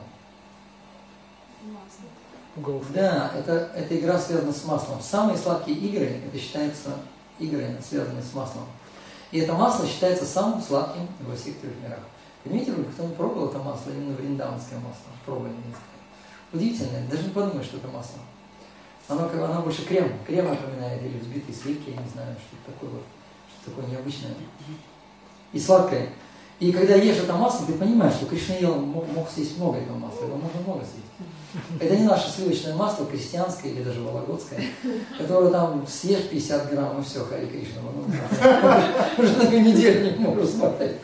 Масло. Да, это, эта игра связана с маслом. Самые сладкие игры, это считается игры, связанные с маслом. И это масло считается самым сладким во всех трех мирах. Понимаете, кто не пробовал это масло, именно вриндаванское масло, пробовали. Удивительно, даже не подумай, что это масло. Оно, оно больше крем, крем напоминает, или взбитые сливки, я не знаю, что такое, вот, что такое необычное. И сладкое. И когда ешь это масло, ты понимаешь, что Кришна ел, мог, мог съесть много этого масла, его можно много съесть. Это не наше сливочное масло, крестьянское или даже вологодское, которое там съешь пятьдесят грамм, и все, Хари Кришна, ну, уже на неделю не можешь смотреть.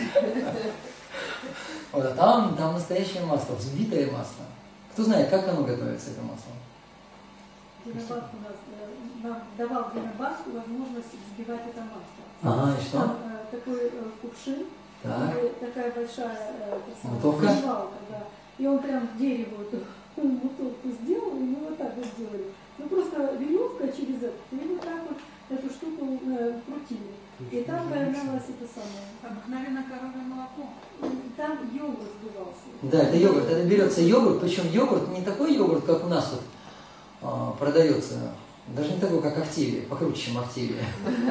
Вот, а там, там настоящее масло, взбитое масло. Кто знает, как оно готовится, это масло? Динабат у нас нам давал Динабат возможность взбивать это масло. Ага, и что? Там э, такой э, кувшин, так. и такая большая э, бутылка. Взбивалка, да. И он прям дереву эту бутылку сделал, и мы вот так вот сделали. Ну просто веревка через это, и вот так вот эту штуку э, крутили. И там появлялось это самое. Обыкновенно коровье молоко. Там йогурт сбивался. Да, это йогурт. Это берется йогурт, причем йогурт не такой йогурт, как у нас вот а, продается, даже не такой, как Активия, покруче, чем Активия.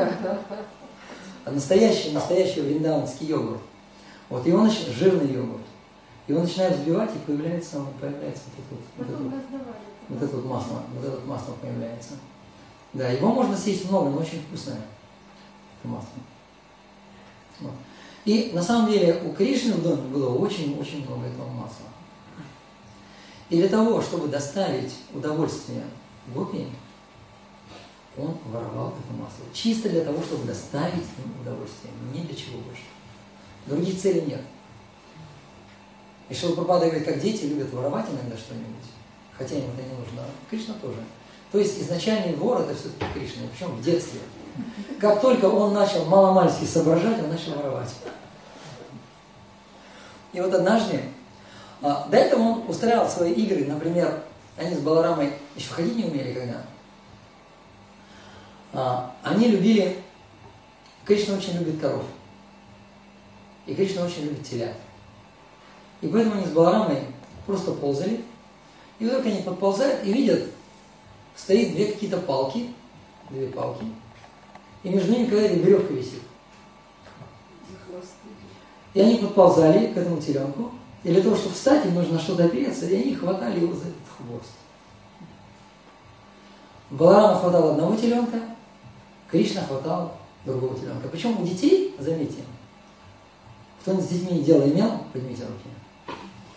А настоящий, настоящий вриндаванский йогурт. Вот, и он жирный йогурт. Его начинают взбивать, и появляется, появляется вот это вот, вот, это, вот это вот масло, вот это вот масло появляется. Да, его можно съесть много, но очень вкусное. Это масло. Вот. И на самом деле у Кришны в доме было очень-очень много этого масла. И для того, чтобы доставить удовольствие гопи, он воровал это масло. Чисто для того, чтобы доставить им удовольствие. Ни для чего больше. Других целей нет. И Шрила Прабхупада говорит, как дети любят воровать иногда что-нибудь, хотя им это не нужно. Кришна тоже. То есть изначальный вор это все-таки Кришна, причем в детстве. Как только он начал маломальски соображать, он начал воровать. И вот однажды, а, до этого он устраивал свои игры, например, они с Баларамой еще ходить не умели когда. А, они любили, Кришна очень любит коров. И Кришна очень любит телят. И поэтому они с Баларамой просто ползали. И вдруг они подползают и видят, стоит две какие-то палки, две палки, и между ними какая-то веревка висит. И они подползали к этому теленку, и для того, чтобы встать, им нужно что-то опереться, и они хватали его за этот хвост. Баларама хватал одного теленка, Кришна хватал другого теленка. Причем у детей, заметьте, кто-нибудь с детьми дело имел, поднимите руки.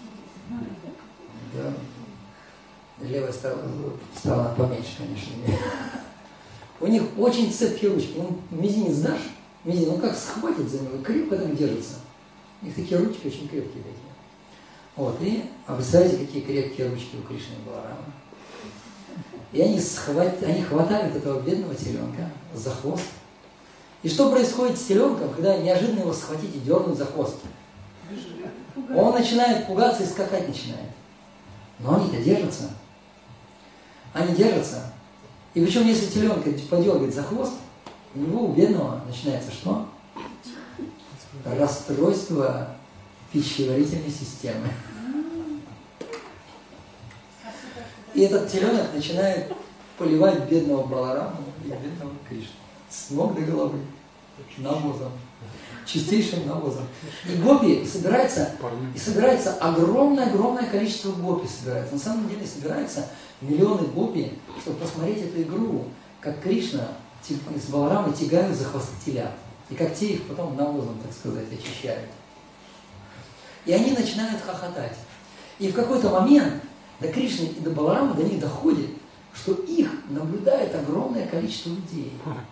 Да. Левая сторона, сторона поменьше, конечно. У них очень цепкие ручки. Ну, мизинец дашь, мизинец, ну как схватит за него, крепко там держится. У них такие ручки очень крепкие такие. Вот, и а представляете, какие крепкие ручки у Кришны и Баларамы. И они, схват... они хватают этого бедного теленка за хвост И что происходит с теленком, когда неожиданно его схватить и дернуть за хвост? Он начинает пугаться и скакать начинает. Но они-то держатся. Они держатся. И причем, если теленка подергать за хвост, у него, у бедного, начинается что? Расстройство пищеварительной системы. И этот теленок начинает поливать бедного Балараму и бедного Кришну с ног до головы навозом, чистейшим навозом. И гопи собирается, и собирается огромное-огромное количество гопи собирается. На самом деле собирается миллионы гопи, чтобы посмотреть эту игру, как Кришна с Баларамой тягают за хвосты телят. И как те их потом навозом, так сказать, очищают. И они начинают хохотать. И в какой-то момент до Кришны и до Баларамы до них доходит, что их наблюдает огромное количество людей.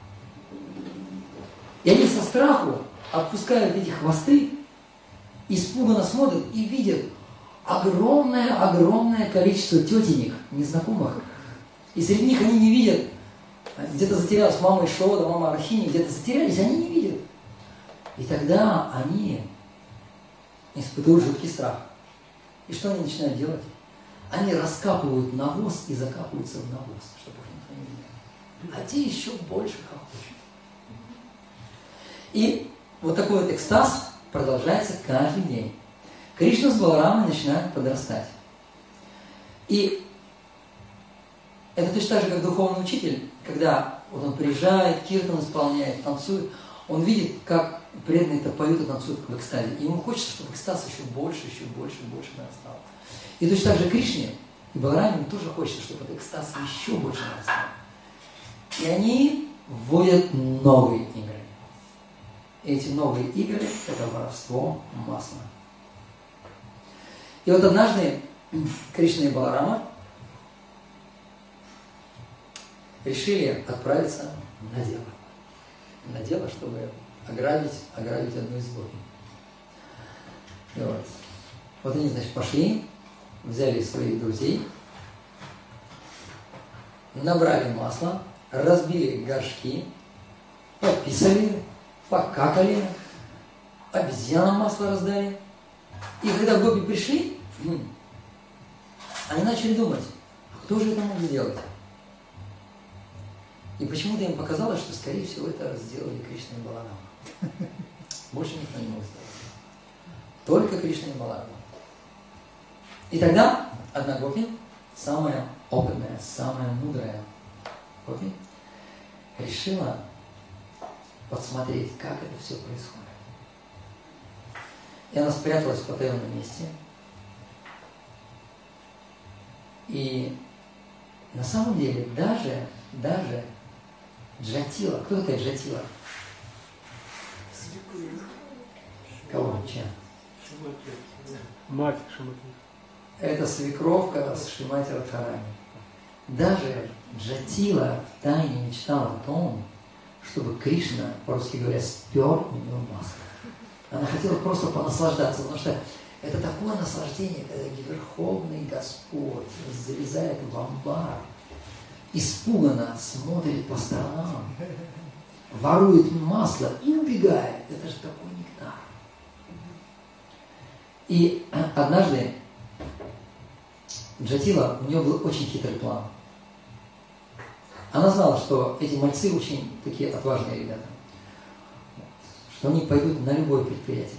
И они со страху отпускают эти хвосты, испуганно смотрят и видят огромное-огромное количество тетенек, незнакомых. И среди них они не видят, где-то затерялась мама Ишода, мама Архини, где-то затерялись, они не видят. И тогда они испытывают жуткий страх. И что они начинают делать? Они раскапывают навоз и закапываются в навоз, чтобы их никто не видел. А те еще больше хохочут. И вот такой вот экстаз продолжается каждый день. Кришна с Баларамой начинают подрастать. И это точно так же, как духовный учитель, когда вот он приезжает, киртан исполняет, танцует, он видит, как преданные-то поют и танцуют в экстазе. И ему хочется, чтобы экстаз еще больше, еще больше, больше нарастал. И точно так же Кришне и Балараме тоже хочется, чтобы этот экстаз еще больше нарастал. И они вводят новые игры. И эти новые игры – это воровство масла. И вот однажды Кришна и Баларама решили отправиться на дело. На дело, чтобы ограбить, ограбить одну из гопи. И вот. вот они, значит, пошли, взяли своих друзей, набрали масло, разбили горшки, пописали, покакали, обезьянам масло раздали. И когда гопи пришли, они начали думать, а кто же это мог сделать? И почему-то им показалось, что, скорее всего, это сделали Кришна и Баларама. Больше никто не мог сделать. Только Кришна и Баларама. И тогда одна гопи, самая опытная, самая мудрая гопи, решила подсмотреть, как это все происходит. И она спряталась в потаенном месте. И на самом деле даже, даже Джатила, кто такая Джатила? Кого? Чем? Мать Шимати. Это свекровка с Шримати Радхарани. Даже Джатила втайне мечтала о том, чтобы Кришна, по-русски говоря, спер у него масло. Она хотела просто понаслаждаться, потому что это такое наслаждение, когда Верховный Господь залезает в амбар, испуганно смотрит по сторонам, ворует масло и убегает. Это же такой нектар. И однажды Джатила, у нее был очень хитрый план. Она знала, что эти мальцы очень такие отважные ребята, что они пойдут на любое предприятие.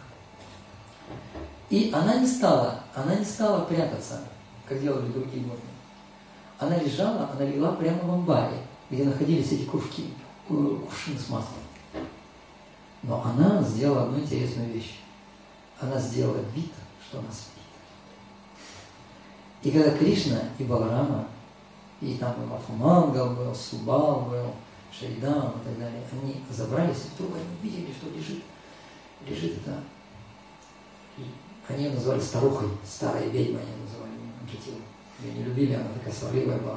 И она не стала, она не стала прятаться, как делали другие гопи. Она лежала, она легла прямо в амбаре, где находились эти кружки, кувшины с маслом. Но она сделала одну интересную вещь. Она сделала вид, что она спит. И когда Кришна и Баларама, и там и Махамангал был, Субал был, Шридам и так далее, они забрались, и вдруг они увидели, что лежит, лежит это. Они ее назвали старухой, старая ведьма они называли Джатилу. Ее не любили, она такая сварливая была.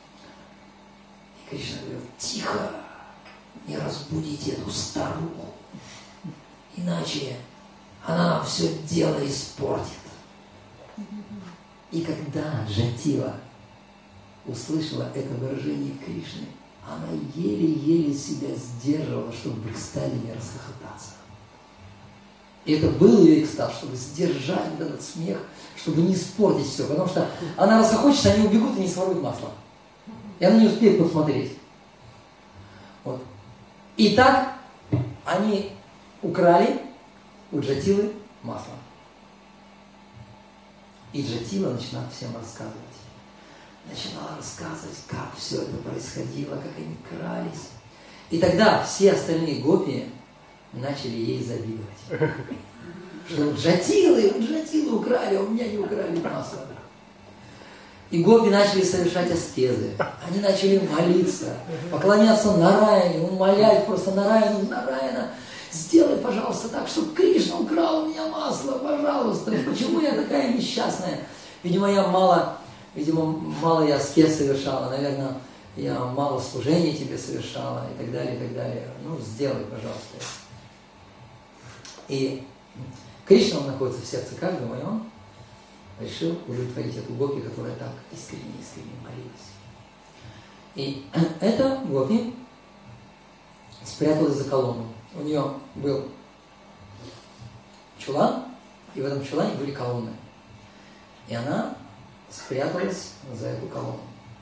И Кришна говорил, тихо, не разбудите эту старуху, иначе она нам все дело испортит. И когда Джатила услышала это выражение Кришны, она еле-еле себя сдерживала, чтобы в экстазе не расхохотаться. И это был ее экстаз, чтобы сдержать этот смех, чтобы не испортить все. Потому что она расхохочется, они убегут и не своруют масло. И она не успеет посмотреть. Вот. И так они украли у Джатилы масло. И Джатила начинала всем рассказывать. Начинала рассказывать, как все это происходило, как они крались. И тогда все остальные гопи начали ей завидовать. Что у Джатилы, у Джатилы украли, а у меня не украли масло. И гопи начали совершать аскезы. Они начали молиться, поклоняться Нараяне, умолять просто Нараяну, Нараяна, сделай, пожалуйста, так, чтобы Кришна украл у меня масло, пожалуйста. Почему я такая несчастная? Видимо, я мало, видимо, мало я аскез совершала, наверное, я мало служений тебе совершала и так далее, и так далее. Ну, сделай, пожалуйста. И Кришна, он находится в сердце каждого, и он решил удовлетворить эту гопи, которая так искренне-искренне молилась. И эта гопи спряталась за колонну. У нее был чулан, и в этом чулане были колонны. И она спряталась за эту колонну.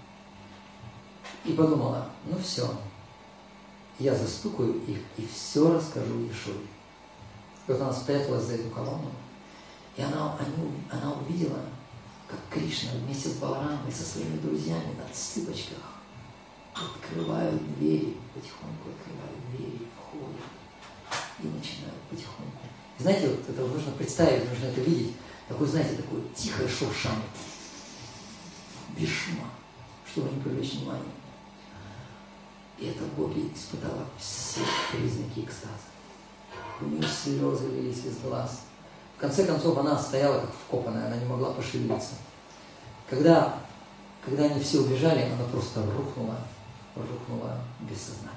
И подумала, ну все, я застукаю их и все расскажу Ешуре. И вот она спряталась за эту колонну, и она, они, она увидела, как Кришна вместе с Баларамой, со своими друзьями на цыпочках открывают двери, потихоньку открывают двери, входят и начинают потихоньку. И знаете, вот это нужно представить, нужно это видеть. Такое, знаете, такое тихое шуршание. Без шума, чтобы не привлечь внимание. И эта гопи испытала все признаки экстаза. У нее слезы лились из глаз. В конце концов, она стояла как вкопанная, она не могла пошевелиться. Когда, когда они все убежали, она просто рухнула, рухнула без сознания.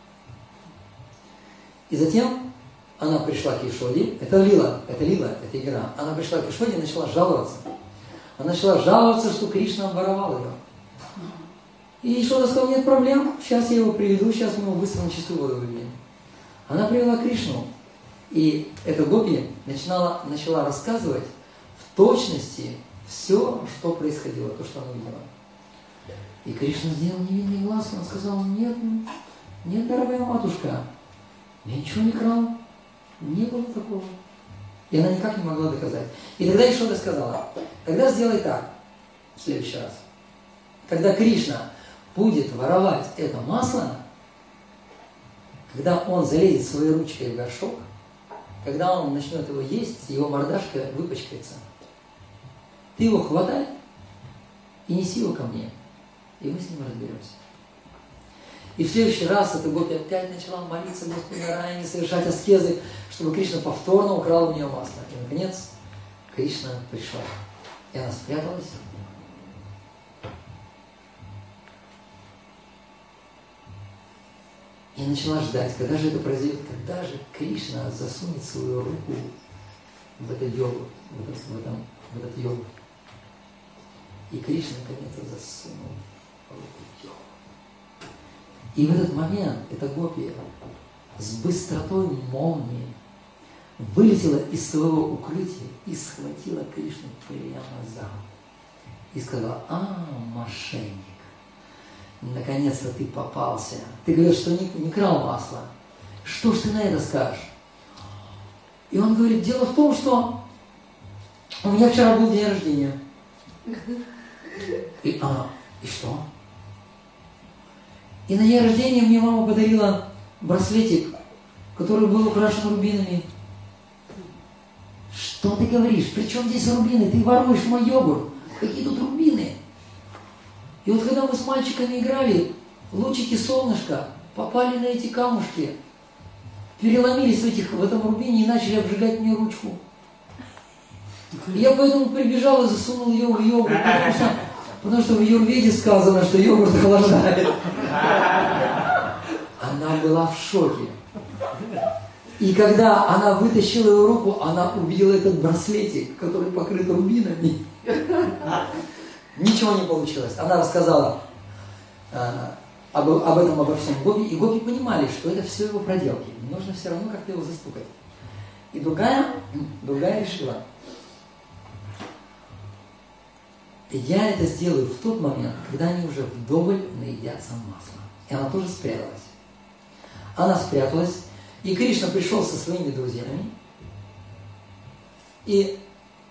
И затем она пришла к Ешоде, это Лила, это Лила, это игра. Она пришла к Ешоде и начала жаловаться. Она начала жаловаться, что Кришна обворовал ее. И Ешода сказала, нет проблем, сейчас я его приведу, сейчас мы его быстро на чистую воду выведем. Она привела Кришну. И эта гопи начинала, начала рассказывать в точности все, что происходило, то, что она видела. И Кришна сделал невинный глаз, он сказал, нет, нет, дорогая матушка, я ничего не крал, не было такого. И она никак не могла доказать. И тогда Ешода сказала, тогда сделай так, в следующий раз. Когда Кришна будет воровать это масло, когда он залезет своей ручкой в горшок, когда он начнет его есть, его мордашка выпачкается. Ты его хватай и неси его ко мне, и мы с ним разберемся. И в следующий раз эта гопи опять начала молиться Господу Нараяне, совершать аскезы, чтобы Кришна повторно украл у нее масло. И, наконец, Кришна пришла. И она спряталась. И начала ждать, когда же это произойдет, когда же Кришна засунет свою руку в этот йогурт, в этот, в этом, в этот йогурт. И Кришна наконец-то засунул руку в йогурт. И в этот момент эта гопи с быстротой молнии вылетела из своего укрытия и схватила Кришну прямо за руку. И сказала, а, мошенник. Наконец-то ты попался. Ты говоришь, что не, не крал масло. Что ж ты на это скажешь? И он говорит, дело в том, что у меня вчера был день рождения. И, а, и что? И на день рождения мне мама подарила браслетик, который был украшен рубинами. Что ты говоришь? При чем здесь рубины? Ты воруешь мой йогурт. Какие тут рубины? И вот когда мы с мальчиками играли, лучики солнышка попали на эти камушки, переломились в, этих, в этом рубине и начали обжигать мне ручку. И я поэтому прибежал и засунул ее в йогурт, потому что, потому что в Юрведе сказано, что йогурт охлаждает. Она была в шоке. И когда она вытащила его руку, она увидела этот браслетик, который покрыт рубинами. Ничего не получилось. Она рассказала, а об, об этом, обо всем гопи, и гопи понимали, что это все его проделки. Нужно все равно как-то его застукать. И другая, другая решила, я это сделаю в тот момент, когда они уже вдоволь наедятся маслом. И она тоже спряталась. Она спряталась, и Кришна пришел со своими друзьями, и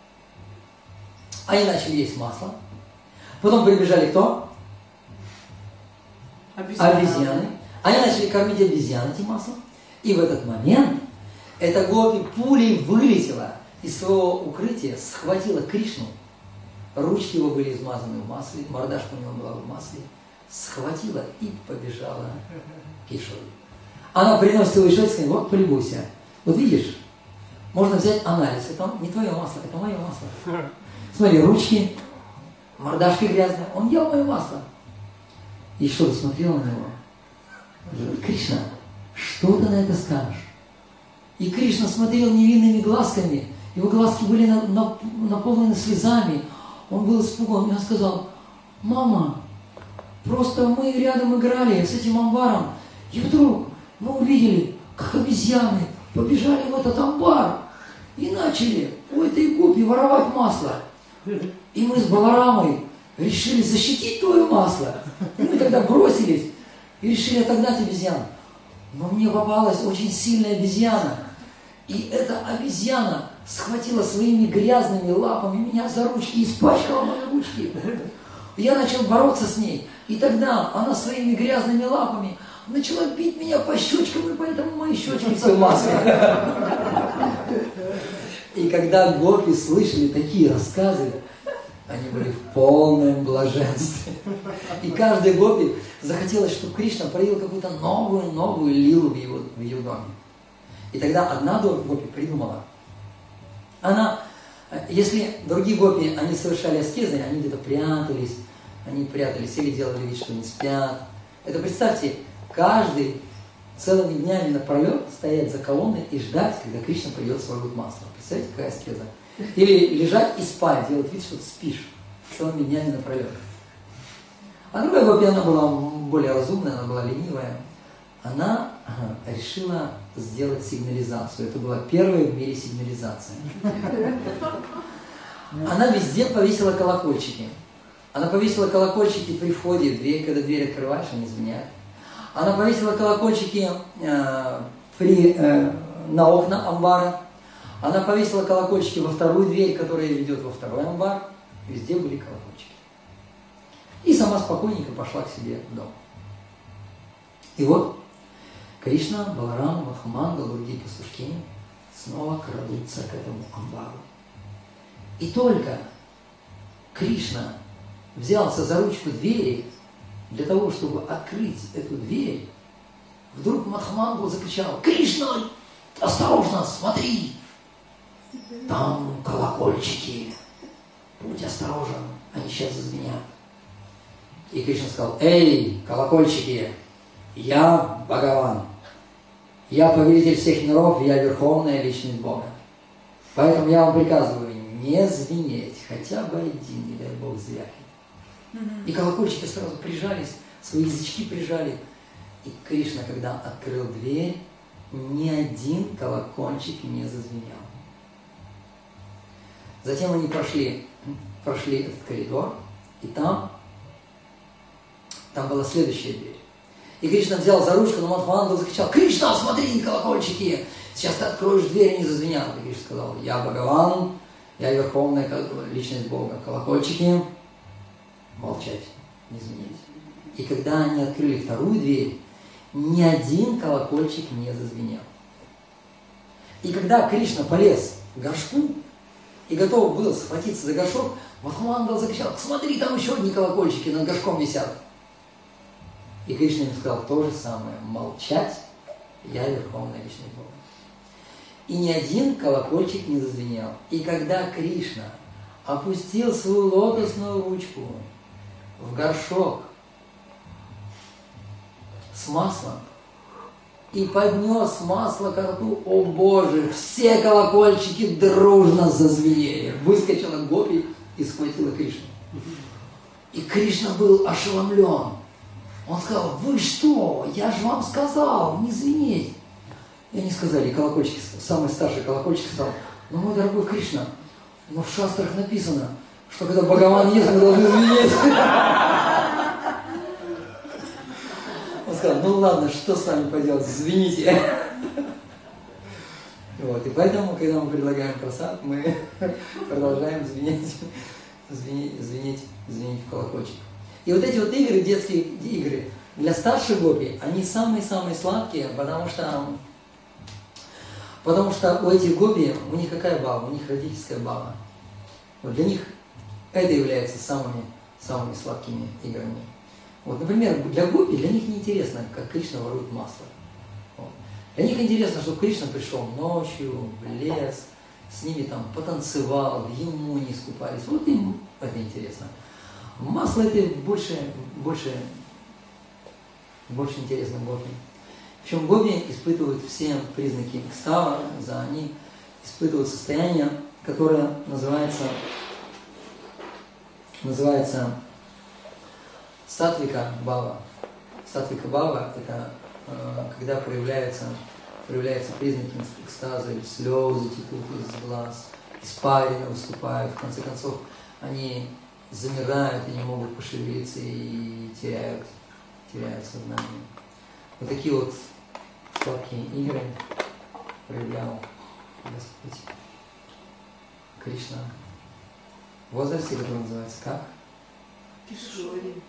они начали есть масло. Потом прибежали кто? Обезьяны. Обезьяны. Они начали кормить обезьян этим маслом. И в этот момент эта гопи пулей вылетела из своего укрытия, схватила Кришну. Ручки его были измазаны в масле, мордашка у него была в масле. Схватила и побежала к Ишваре. Она приносит его Ишваре и говорит, вот полюбуйся. Вот видишь, можно взять анализ. Это не твое масло, это мое масло. Смотри, ручки, мордашка грязная. Он ел мое масло. Ишвара смотрела на него. Говорит, Кришна, что ты на это скажешь? И Кришна смотрел невинными глазками. Его глазки были на, на, наполнены слезами. Он был испуган. И он сказал, мама, просто мы рядом играли с этим амбаром. И вдруг мы увидели, как обезьяны побежали в этот амбар. И начали у этой гопи воровать масло. И мы с Баларамой решили защитить твое масло. И мы тогда бросились и решили отогнать обезьян. Но мне попалась очень сильная обезьяна. И эта обезьяна схватила своими грязными лапами меня за ручки и испачкала мои ручки. Я начал бороться с ней. И тогда она своими грязными лапами начала бить меня по щечкам, и поэтому мои щечки все в масле. И когда гопи слышали такие рассказы, они были в полном блаженстве. И каждой гопи захотелось, чтобы Кришна проявил какую-то новую, новую лилу в, его, в ее доме. И тогда одна гопи придумала. Она, если другие гопи, они совершали аскезы, они где-то прятались, они прятались или делали вид, что не спят. Это представьте, каждый целыми днями напролет стоять за колонной и ждать, когда Кришна придет своровать масло. Представляете, какая аскеза? Или лежать и спать, делать вид, что ты спишь целыми днями напролет. А другая гопи, она была более разумная, она была ленивая. Она решила сделать сигнализацию. Это была первая в мире сигнализация. Она везде повесила колокольчики. Она повесила колокольчики при входе в дверь, когда дверь открываешь, они звенят. Она повесила колокольчики э, при, э, на окна амбара. Она повесила колокольчики во вторую дверь, которая ведет во второй амбар. Везде были колокольчики. И сама спокойненько пошла к себе в дом. И вот Кришна, Баларама, Махаманга, другие пастушки снова крадутся к этому амбару. И только Кришна взялся за ручку двери для того, чтобы открыть эту дверь, вдруг Махамангал закричал: «Кришна, осторожно, смотри! Там колокольчики! Будь осторожен, они сейчас зазвенят!» И Кришна сказал: «Эй, колокольчики, я Бхагаван, я повелитель всех миров, я верховная личность Бога. Поэтому я вам приказываю не звенеть, хотя бы один, не дай Бог, звякнет». И колокольчики сразу прижались, свои язычки прижали. И Кришна, когда открыл дверь, ни один колокольчик не зазвенел. Затем они прошли, прошли этот коридор, и там, там была следующая дверь. И Кришна взял за ручку, но Махамангал закричал: «Кришна, смотри, колокольчики! Сейчас ты откроешь дверь, и не зазвенят». И Кришна сказал: «Я Бхагаван, я верховная личность Бога. Колокольчики, молчать, не звенеть». И когда они открыли вторую дверь, ни один колокольчик не зазвенел. И когда Кришна полез в горшку и готов был схватиться за горшок, Махамангал закричал: «Смотри, там еще одни колокольчики над горшком висят». И Кришна им сказал то же самое: молчать, я верховная личность Бога. И ни один колокольчик не зазвенел. И когда Кришна опустил свою лотосную ручку в горшок с маслом и поднес масло ко рту, о Боже, все колокольчики дружно зазвенели. Выскочила гопи и схватила Кришну. И Кришна был ошеломлен. Он сказал, вы что, я же вам сказал, не звенеть. И они сказали, и колокольчик, самый старший колокольчик сказал, ну, мой дорогой Кришна, но в шастрах написано, что когда Бхагаван ест, мы должны звенеть. Он сказал, ну ладно, что с вами поделать, звените. Вот, и поэтому, когда мы предлагаем просад, мы продолжаем звенеть, звенеть, звенеть, звенеть в колокольчик. И вот эти вот игры, детские игры, для старших гопи, они самые-самые сладкие, потому что, потому что у этих гопи, у них какая баба? У них родительская баба. Вот для них это является самыми, самыми сладкими играми. Вот, например, для гопи, для них не интересно, как Кришна ворует масло. Вот. Для них интересно, чтобы Кришна пришел ночью в лес, с ними там потанцевал, в Ямуне искупались. Вот им это интересно. Масло это больше, больше, больше интересно гопи. Причем гопи испытывают все признаки экстаза, за они испытывают состояние, которое называется, называется сатвика бхава. Сатвика бхава это э, когда проявляются, проявляются признаки экстаза, слезы текут из глаз, испарины выступают, в конце концов они замирают и не могут пошевелиться и теряют, теряют сознание. Вот такие вот сладкие игры проявлял Господь Кришна в возрасте, который называется как? Кишори.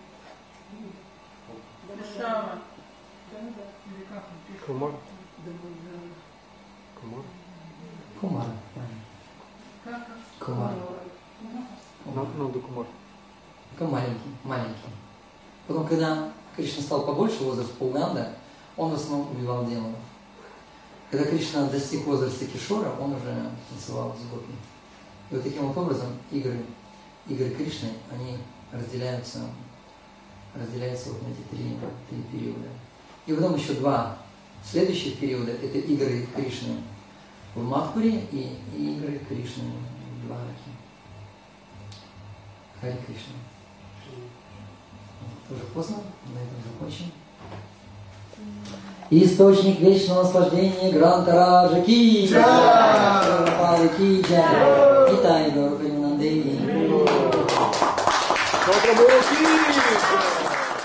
Шава. Или как он пишет? Кумар. Да, да. Кумар. Кумара. Как? Кумар. Нанду Кумар. Такой маленький, маленький. Потом, когда Кришна стал побольше, возраст Пуганда, он в основном убивал демонов. Когда Кришна достиг возраста Кишора, он уже танцевал с гопи. И вот таким вот образом игры, игры Кришны, они разделяются, разделяются вот на эти три, три периода. И потом еще два следующих периода, это игры Кришны в Мадхуре и, и игры Кришны в Двараке. Хари Кришна. Уже поздно, на этом закончим. Источник вечного наслаждения Грантараджа ки джай, Прабхупады ки джай, Нитай Гаур Приманандеви. Прабхупады ки джай.